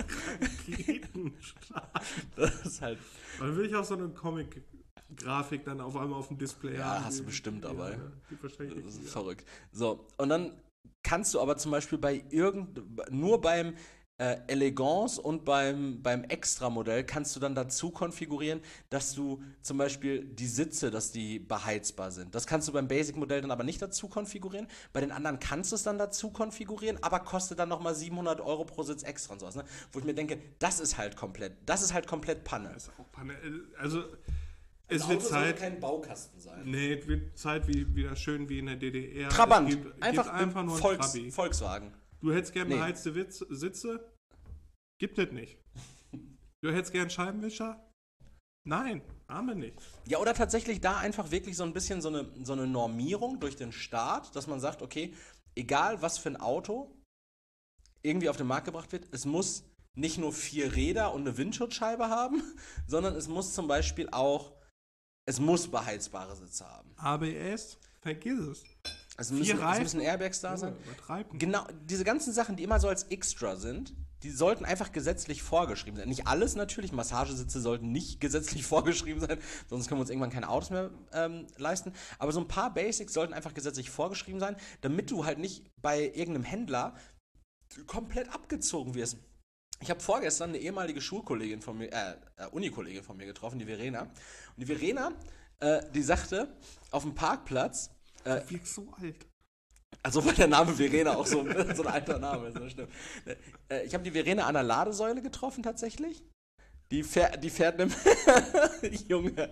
Raketenstart. Das ist halt, Dann will ich auch so eine Comic-Grafik dann auf einmal auf dem Display Ja, haben. hast du die- bestimmt ja, dabei. ja, die wahrscheinlich das ist richtig, ja. verrückt. So, und dann kannst du aber zum Beispiel bei irgend, nur beim äh, Elegance und beim, beim Extra-Modell kannst du dann dazu konfigurieren, dass du zum Beispiel die Sitze, dass die beheizbar sind. Das kannst du beim Basic-Modell dann aber nicht dazu konfigurieren. Bei den anderen kannst du es dann dazu konfigurieren, aber kostet dann nochmal siebenhundert Euro pro Sitz extra und sowas. Ne? Wo ich mir denke, das ist halt komplett, das ist halt komplett Panne. Das ist auch Panne. Also, es Ein wird Auto Zeit. sollte kein Baukasten sein. Nee, es wird Zeit wie, wieder schön wie in der D D R. Trabant. Es gibt, einfach, gibt einfach nur ein Volks, Trabi. Volkswagen. Du hättest gern Nee. beheizte Witz, Sitze? Gibt es nicht. Du hättest gern Scheibenwischer? Nein, haben wir nicht. Ja, oder tatsächlich da einfach wirklich so ein bisschen so eine, so eine Normierung durch den Staat, dass man sagt, okay, egal was für ein Auto irgendwie auf den Markt gebracht wird, es muss nicht nur vier Räder und eine Windschutzscheibe haben, sondern es muss zum Beispiel auch, es muss beheizbare Sitze haben. A B S? Vergiss es. Es müssen, es Reifen? müssen Airbags da sein. Ja, übertreiben. Genau, diese ganzen Sachen, die immer so als Extra sind, die sollten einfach gesetzlich vorgeschrieben sein. Nicht alles natürlich, Massagesitze sollten nicht gesetzlich vorgeschrieben sein, sonst können wir uns irgendwann keine Autos mehr ähm, leisten. Aber so ein paar Basics sollten einfach gesetzlich vorgeschrieben sein, damit du halt nicht bei irgendeinem Händler komplett abgezogen wirst. Ich habe vorgestern eine ehemalige Schulkollegin von mir, äh, äh, Unikollegin von mir getroffen, die Verena. Und die Verena, äh, die sagte, auf dem Parkplatz, äh, Du wirkst so alt. also weil der Name Verena auch so, so ein alter Name ist, das stimmt. Äh, Ich habe die Verena an der Ladesäule getroffen tatsächlich. Die fährt, die fährt nem Junge.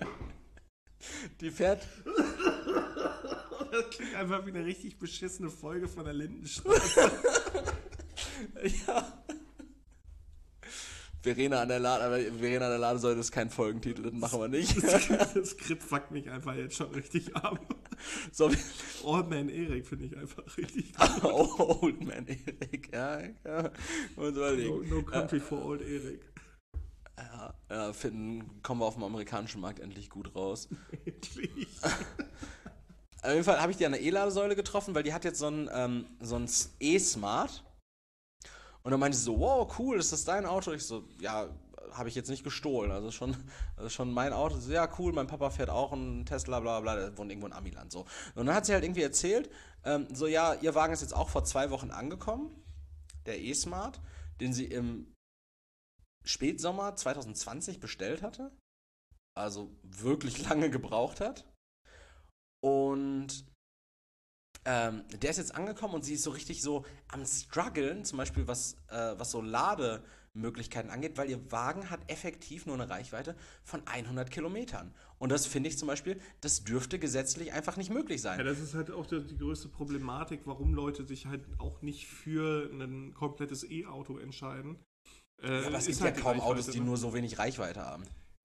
Die fährt. Das klingt einfach wie eine richtig beschissene Folge von der Lindenstraße. Ja. Verena an der Lade, aber Verena an der Ladesäule ist kein Folgentitel, das machen wir nicht. Das Skript fuckt mich einfach jetzt schon richtig ab. So, Old Man Erik finde ich einfach richtig oh, Old Man Erik, ja, ja. Muss überlegen. No, no country for Old Erik. Ja, ja, finden, kommen wir auf dem amerikanischen Markt endlich gut raus. Endlich. Auf jeden Fall habe ich die an der E-Ladesäule getroffen, weil die hat jetzt so ein, ähm, so ein E-Smart. Und dann meinte sie so, wow, cool, ist das dein Auto? Ich so, ja, habe ich jetzt nicht gestohlen, also schon, also schon mein Auto. So, ja, cool, mein Papa fährt auch einen Tesla, bla bla bla, der wohnt irgendwo in Amiland, so. Und dann hat sie halt irgendwie erzählt, ähm, so, ja, ihr Wagen ist jetzt auch vor zwei Wochen angekommen, der E-Smart. den sie im Spätsommer zwanzig zwanzig bestellt hatte. Also wirklich lange gebraucht hat. Und ähm, der ist jetzt angekommen und sie ist so richtig so am struggeln, zum Beispiel was, äh, was so Lademöglichkeiten angeht, weil ihr Wagen hat effektiv nur eine Reichweite von hundert Kilometern. Und das finde ich zum Beispiel, das dürfte gesetzlich einfach nicht möglich sein. Ja, das ist halt auch die, die größte Problematik, warum Leute sich halt auch nicht für ein komplettes E-Auto entscheiden. Äh, ja, aber es gibt halt ja kaum Autos, die ne? nur so wenig Reichweite haben.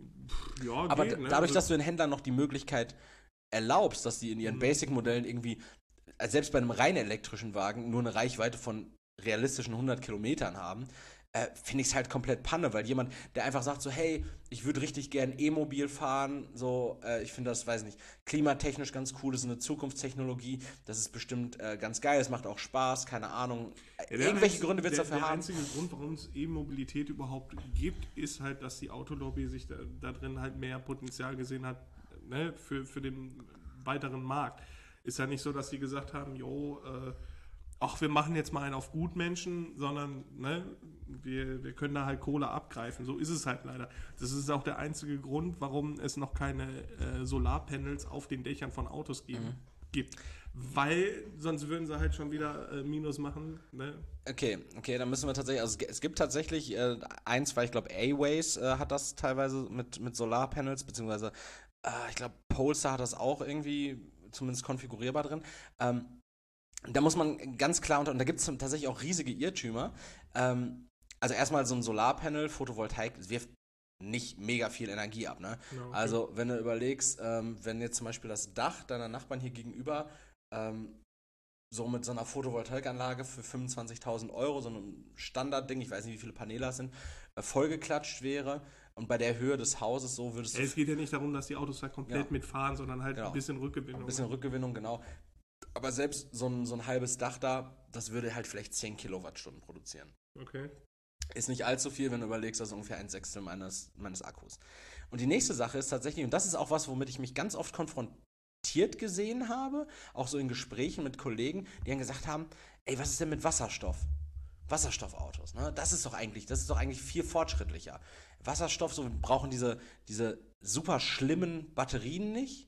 Ja, aber geht, d- ne? dadurch, also, dass du den Händlern noch die Möglichkeit erlaubst, dass die in ihren Mhm. Basic-Modellen irgendwie, also selbst bei einem rein elektrischen Wagen, nur eine Reichweite von realistischen hundert Kilometern haben, äh, finde ich es halt komplett Panne, weil jemand, der einfach sagt so, hey, ich würde richtig gern E-Mobil fahren, so, äh, ich finde das, weiß nicht, klimatechnisch ganz cool, das ist eine Zukunftstechnologie, das ist bestimmt äh, ganz geil, es macht auch Spaß, keine Ahnung, Ja, der irgendwelche einzige- Gründe wird es der, dafür der haben. einzige Grund, warum es E-Mobilität überhaupt gibt, ist halt, dass die Autolobby sich da, da drin halt mehr Potenzial gesehen hat, ne, für, für den weiteren Markt. Ist ja nicht so, dass sie gesagt haben, jo, äh, ach, wir machen jetzt mal einen auf Gutmenschen, sondern ne, wir, wir können da halt Kohle abgreifen. So ist es halt leider. Das ist auch der einzige Grund, warum es noch keine äh, Solarpanels auf den Dächern von Autos geben, Mhm. gibt. Weil sonst würden sie halt schon wieder äh, Minus machen. Ne? Okay, okay, dann müssen wir tatsächlich, also es gi- es gibt tatsächlich äh, ein, zwei, ich glaube A-Ways äh, hat das teilweise mit, mit Solarpanels, beziehungsweise äh, ich glaube Polestar hat das auch irgendwie zumindest konfigurierbar drin. Ähm, da muss man ganz klar unter, und da gibt es tatsächlich auch riesige Irrtümer. Ähm, also erstmal so ein Solarpanel, Photovoltaik, das wirft nicht mega viel Energie ab, ne? Ja, okay. Also wenn du überlegst, ähm, wenn jetzt zum Beispiel das Dach deiner Nachbarn hier gegenüber ähm, so mit so einer Photovoltaikanlage für fünfundzwanzigtausend Euro, so einem Standardding, ich weiß nicht, wie viele Paneele das sind, äh, vollgeklatscht wäre und bei der Höhe des Hauses so würdest du Ja, es geht ja nicht darum, dass die Autos da komplett Ja. mitfahren, sondern halt Genau. ein bisschen Rückgewinnung. ein bisschen Rückgewinnung, genau. Aber selbst so ein, so ein halbes Dach da, das würde halt vielleicht zehn Kilowattstunden produzieren. Okay. Ist nicht allzu viel, wenn du überlegst, das ist ungefähr ein Sechstel meines, meines Akkus. Und die nächste Sache ist tatsächlich, und das ist auch was, womit ich mich ganz oft konfrontiert gesehen habe, auch so in Gesprächen mit Kollegen, die dann gesagt haben, ey, was ist denn mit Wasserstoff? Wasserstoffautos, ne? Das ist doch eigentlich, das ist doch eigentlich viel fortschrittlicher. Wasserstoff, so, wir brauchen diese, diese super schlimmen Batterien nicht.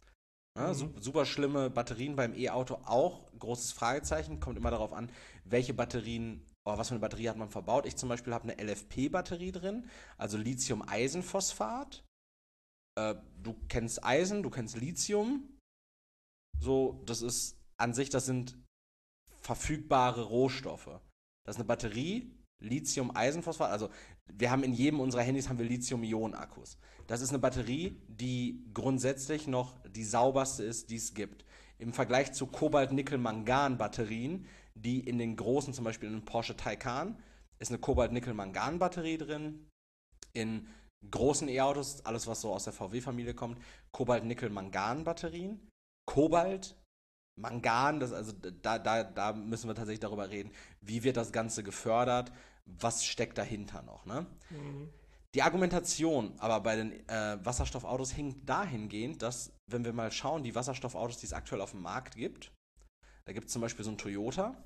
Ja, Mhm. su- super schlimme Batterien beim E-Auto auch, großes Fragezeichen, kommt immer darauf an, welche Batterien, oder was für eine Batterie hat man verbaut. Ich zum Beispiel habe eine L F P-Batterie drin, also Lithium-Eisenphosphat. Äh, du kennst Eisen, du kennst Lithium. So, das ist an sich, das sind verfügbare Rohstoffe. Das ist eine Batterie, Lithium-Eisenphosphat, also wir haben in jedem unserer Handys haben wir Lithium-Ionen-Akkus. Das ist eine Batterie, die grundsätzlich noch die sauberste ist, die es gibt. Im Vergleich zu Kobalt-Nickel-Mangan-Batterien, die in den großen, zum Beispiel in einem Porsche Taycan, ist eine Kobalt-Nickel-Mangan-Batterie drin. In großen E-Autos, alles was so aus der V W-Familie kommt, Kobalt-Nickel-Mangan-Batterien. Kobalt, Mangan, das, also da, da, da müssen wir tatsächlich darüber reden, wie wird das Ganze gefördert, was steckt dahinter noch, ne? Mhm. Die Argumentation aber bei den äh, Wasserstoffautos hinkt dahingehend, dass, wenn wir mal schauen, die Wasserstoffautos, die es aktuell auf dem Markt gibt, da gibt es zum Beispiel so einen Toyota,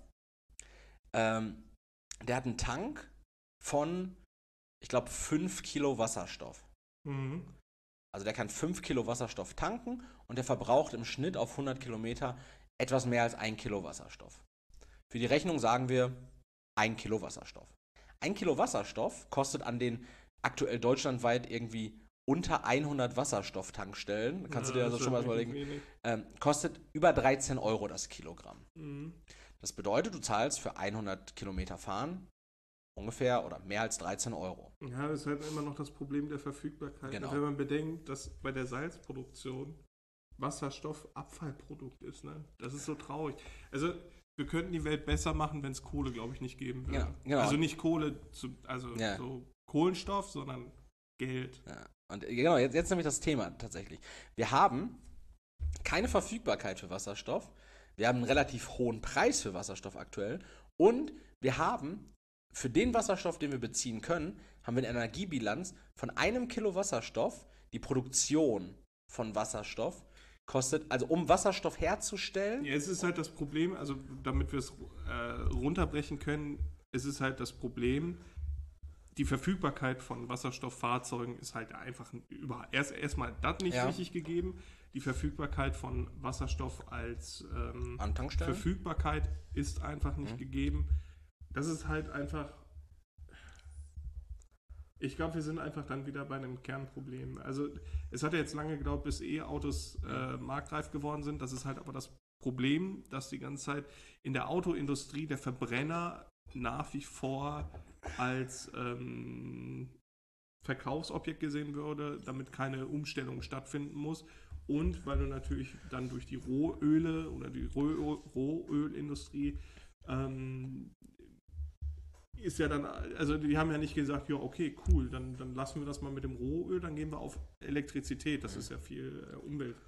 ähm, der hat einen Tank von, ich glaube, fünf Kilo Wasserstoff. Mhm. Also der kann fünf Kilo Wasserstoff tanken und der verbraucht im Schnitt auf hundert Kilometer etwas mehr als ein Kilo Wasserstoff. Für die Rechnung sagen wir ein Kilo Wasserstoff. Ein Kilo Wasserstoff kostet an den aktuell deutschlandweit irgendwie unter hundert Wasserstofftankstellen, kannst Ja, du dir das also ist schon mal halt überlegen, wirklich wenig. ähm, kostet über dreizehn Euro das Kilogramm. Mhm. Das bedeutet, du zahlst für hundert Kilometer fahren ungefähr oder mehr als dreizehn Euro. Ja, das ist halt immer noch das Problem der Verfügbarkeit. Genau. Wenn man bedenkt, dass bei der Salzproduktion Wasserstoff Abfallprodukt ist, ne? Das ist so traurig. Also, wir könnten die Welt besser machen, wenn es Kohle, glaube ich, nicht geben würde. Ja, genau. Also nicht Kohle, zu, also Ja. so Kohlenstoff, sondern Geld. Ja. Und äh, genau, jetzt, jetzt nämlich das Thema tatsächlich. Wir haben keine Verfügbarkeit für Wasserstoff, wir haben einen relativ hohen Preis für Wasserstoff aktuell und wir haben für den Wasserstoff, den wir beziehen können, haben wir eine Energiebilanz von einem Kilo Wasserstoff. Die Produktion von Wasserstoff kostet, also um Wasserstoff herzustellen. Ja, es ist halt das Problem, also damit wir es äh, runterbrechen können, es ist halt das Problem, die Verfügbarkeit von Wasserstofffahrzeugen ist halt einfach über, erst erstmal das nicht Ja. richtig gegeben. Die Verfügbarkeit von Wasserstoff als ähm, An Tankstellen? Verfügbarkeit ist einfach nicht Mhm. gegeben. Das ist halt einfach. Ich glaube, wir sind einfach dann wieder bei einem Kernproblem. Also es hat ja jetzt lange gedauert, bis E-Autos äh, marktreif geworden sind. Das ist halt aber das Problem, dass die ganze Zeit in der Autoindustrie der Verbrenner nach wie vor als ähm, Verkaufsobjekt gesehen würde, damit keine Umstellung stattfinden muss. Und weil du natürlich dann durch die Rohöle oder die Roh- Rohölindustrie ähm, ist ja dann, also die haben ja nicht gesagt, ja okay, cool, dann, dann lassen wir das mal mit dem Rohöl, dann gehen wir auf Elektrizität, das ist ja viel äh,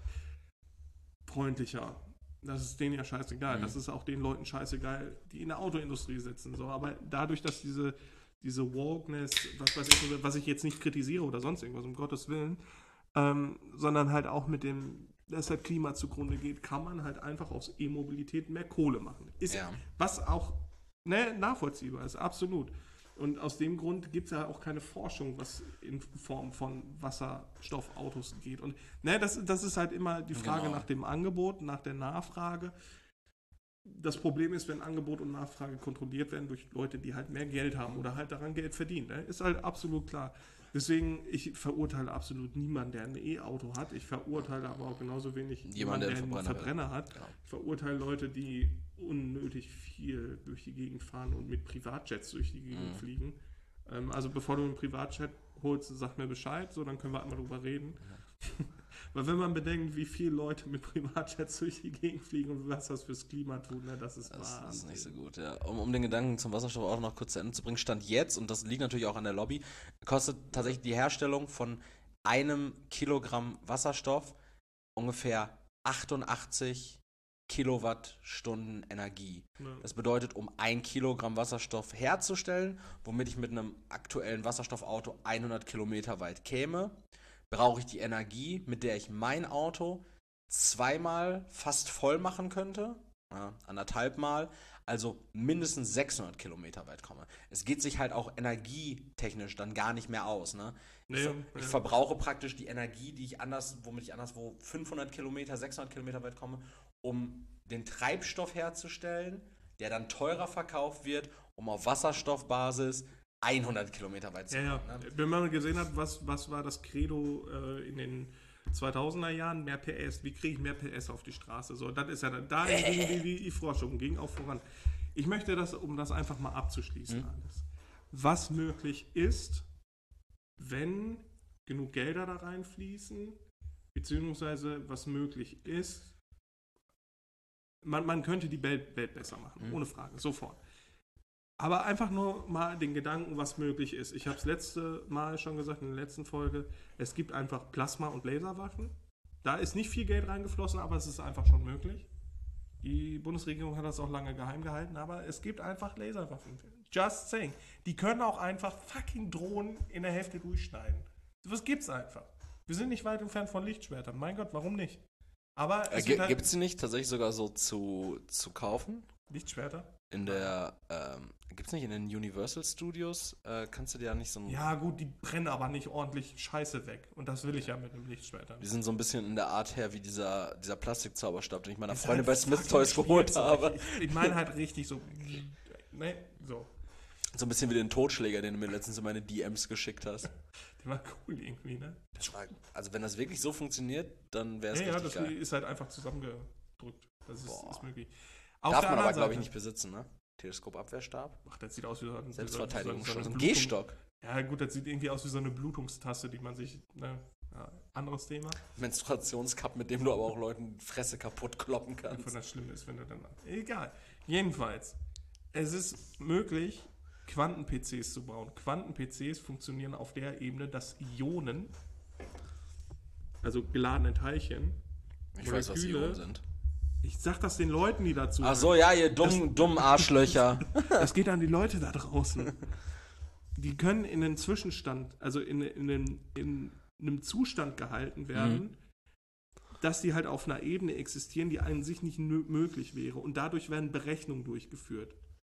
umweltfreundlicher. Das ist denen ja scheißegal, Mhm. das ist auch den Leuten scheißegal, die in der Autoindustrie sitzen. So. Aber dadurch, dass diese, diese Wokeness, was weiß ich, was ich jetzt nicht kritisiere oder sonst irgendwas, um Gottes Willen, ähm, sondern halt auch mit dem, dass halt Klima zugrunde geht, kann man halt einfach aus E-Mobilität mehr Kohle machen. Ist, Ja. Was auch ne, nachvollziehbar ist, absolut. Und aus dem Grund gibt es ja auch keine Forschung, was in Form von Wasserstoffautos geht. Und ne, das, das ist halt immer die Frage Genau. nach dem Angebot, nach der Nachfrage. Das Problem ist, wenn Angebot und Nachfrage kontrolliert werden durch Leute, die halt mehr Geld haben oder halt daran Geld verdienen. Ne? Ist halt absolut klar. Deswegen, ich verurteile absolut niemanden, der ein E-Auto hat. Ich verurteile aber auch genauso wenig Jemand, der der einen einen Verbrenner Verbrenner hat. Genau. Ich verurteile Leute, die unnötig viel durch die Gegend fahren und mit Privatjets durch die Gegend Mhm. fliegen. Ähm, also bevor du einen Privatjet holst, sag mir Bescheid, so dann können wir einmal drüber reden. Weil wenn man bedenkt, wie viele Leute mit Privatjets durch die Gegend fliegen und was das fürs Klima tut, ne, das ist Das Wahnsinn. ist nicht so gut, ja. Um, um den Gedanken zum Wasserstoff auch noch kurz zu Ende zu bringen, Stand jetzt, und das liegt natürlich auch an der Lobby, kostet tatsächlich die Herstellung von einem Kilogramm Wasserstoff ungefähr achtundachtzig Kilowattstunden Energie. Ne. Das bedeutet, um ein Kilogramm Wasserstoff herzustellen, womit ich mit einem aktuellen Wasserstoffauto hundert Kilometer weit käme, brauche ich die Energie, mit der ich mein Auto zweimal fast voll machen könnte, ja, anderthalb Mal, also mindestens sechshundert Kilometer weit komme. Es geht sich halt auch energietechnisch dann gar nicht mehr aus. Ne? Ich, Nee, ver- ja. ich verbrauche praktisch die Energie, die ich anders, womit ich anderswo fünfhundert Kilometer, sechshundert Kilometer weit komme, um den Treibstoff herzustellen, der dann teurer verkauft wird, um auf Wasserstoffbasis hundert Kilometer weit zu Ja, kommen. ja. Ne? Wenn man gesehen hat, was, was war das Credo äh, in den zweitausender Jahren, mehr P S, wie kriege ich mehr P S auf die Straße? So, das ist ja dann, da ging die, die, die Forschung, ging auch voran. Ich möchte das, um das einfach mal abzuschließen Mhm. alles. Was möglich ist, wenn genug Gelder da reinfließen, beziehungsweise was möglich ist, man, man könnte die Welt, Welt besser machen, Mhm. ohne Frage, sofort. Aber einfach nur mal den Gedanken, was möglich ist. Ich habe es letzte Mal schon gesagt, in der letzten Folge, es gibt einfach Plasma- und Laserwaffen. Da ist nicht viel Geld reingeflossen, aber es ist einfach schon möglich. Die Bundesregierung hat das auch lange geheim gehalten, aber es gibt einfach Laserwaffen. Just saying. Die können auch einfach fucking Drohnen in der Hälfte durchschneiden. Das gibt's einfach. Wir sind nicht weit entfernt von Lichtschwertern. Mein Gott, warum nicht? Aber Äh, es gi- wird halt Gibt es die nicht tatsächlich sogar so zu, zu kaufen? Lichtschwerter? In der, ähm, gibt's nicht in den Universal Studios? Äh, kannst du dir ja nicht so ein. Ja, gut, die brennen aber nicht ordentlich Scheiße weg. Und das will ich ja mit einem Lichtschwerter. Die sind so ein bisschen in der Art her wie dieser, dieser Plastikzauberstab, den ich meiner Ist Freundin halt bei Smith fucking Toys geholt Spielzeug. habe. Ich, ich meine halt richtig so. Ne, so. So ein bisschen wie den Totschläger, den du mir letztens in meine D Ms geschickt hast. Der war cool irgendwie, ne? Das war, also wenn das wirklich so funktioniert, dann wäre es Ja, ja, richtig das geil. ist halt einfach zusammengedrückt. Das ist, Boah. ist möglich. Auf Darf der man aber, anderen glaube ich, Seite- nicht besitzen, ne? Teleskopabschaft. Ach, das sieht aus wie so ein Selbstverteidigungsschutz. so Ein eine Gehstock. Ja, gut, das sieht irgendwie aus wie so eine Blutungstasse, die man sich. Ne, ja, anderes Thema. Menstruationscup, mit dem du aber auch Leuten die Fresse kaputt kloppen Wenn kannst. das schlimm ist, wenn du dann. Egal. Jedenfalls, es ist möglich, Quanten-P Cs zu bauen. Quanten-P Cs funktionieren auf der Ebene, dass Ionen, also geladene Teilchen, Ich weiß, was Moleküle- Ionen sind. ich sag das den Leuten, die dazu. Ach so, ja, ihr dummen, dummen Arschlöcher. Das geht an die Leute da draußen. Die können in einen Zwischenstand, also in, in, einen, in einem Zustand gehalten werden, Mhm. dass die halt auf einer Ebene existieren, die an sich nicht nö- möglich wäre. Und dadurch werden Berechnungen durchgeführt.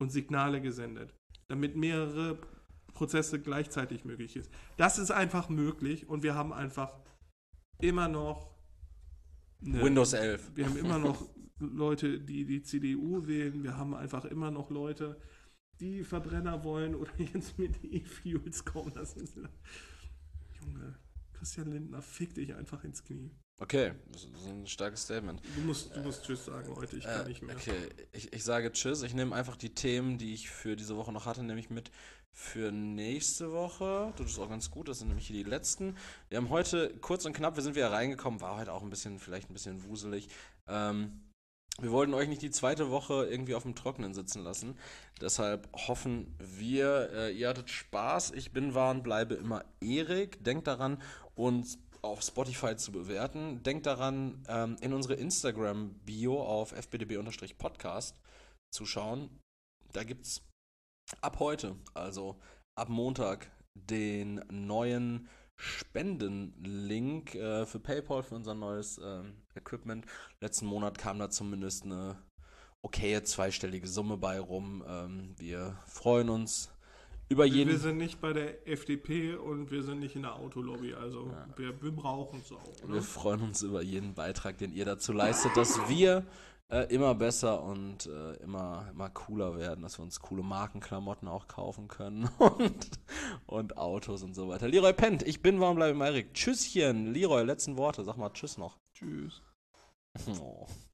und Signale gesendet, damit mehrere Prozesse gleichzeitig möglich ist. Das ist einfach möglich und wir haben einfach immer noch eine, Windows elf. Wir haben immer noch Leute, die die C D U wählen. Wir haben einfach immer noch Leute, die Verbrenner wollen oder jetzt mit E-Fuels kommen. Das ist, Junge, Christian Lindner, fick dich einfach ins Knie. Okay, das ist ein starkes Statement. Du musst, du musst Tschüss sagen heute, ich kann äh, nicht mehr. Okay, ich, ich sage Tschüss. Ich nehme einfach die Themen, die ich für diese Woche noch hatte, nehme ich mit für nächste Woche. Das ist auch ganz gut, das sind nämlich hier die letzten. Wir haben heute, kurz und knapp, wir sind wieder reingekommen, war heute auch ein bisschen, vielleicht ein bisschen wuselig. Ähm, wir wollten euch nicht die zweite Woche irgendwie auf dem Trockenen sitzen lassen. Deshalb hoffen wir, äh, ihr hattet Spaß. Ich bin, war und bleibe immer Erik. Denkt daran, uns auf Spotify zu bewerten. Denkt daran, ähm, in unsere Instagram-Bio auf f b d b-podcast zu schauen. Da gibt's ab heute, also ab Montag, den neuen Spendenlink äh, für PayPal, für unser neues äh, Equipment. Letzten Monat kam da zumindest eine okaye zweistellige Summe bei rum. Ähm, wir freuen uns über jeden. Wir sind nicht bei der F D P und wir sind nicht in der Autolobby, also Ja. wir, wir brauchen es auch. Oder? Wir freuen uns über jeden Beitrag, den ihr dazu leistet, dass wir äh, immer besser und äh, immer, immer cooler werden, dass wir uns coole Markenklamotten auch kaufen können und, und Autos und so weiter. Leroy pennt, ich bin warm, bleibe Erik. Tschüsschen, Leroy, letzten Worte, sag mal Tschüss noch. Tschüss. Oh.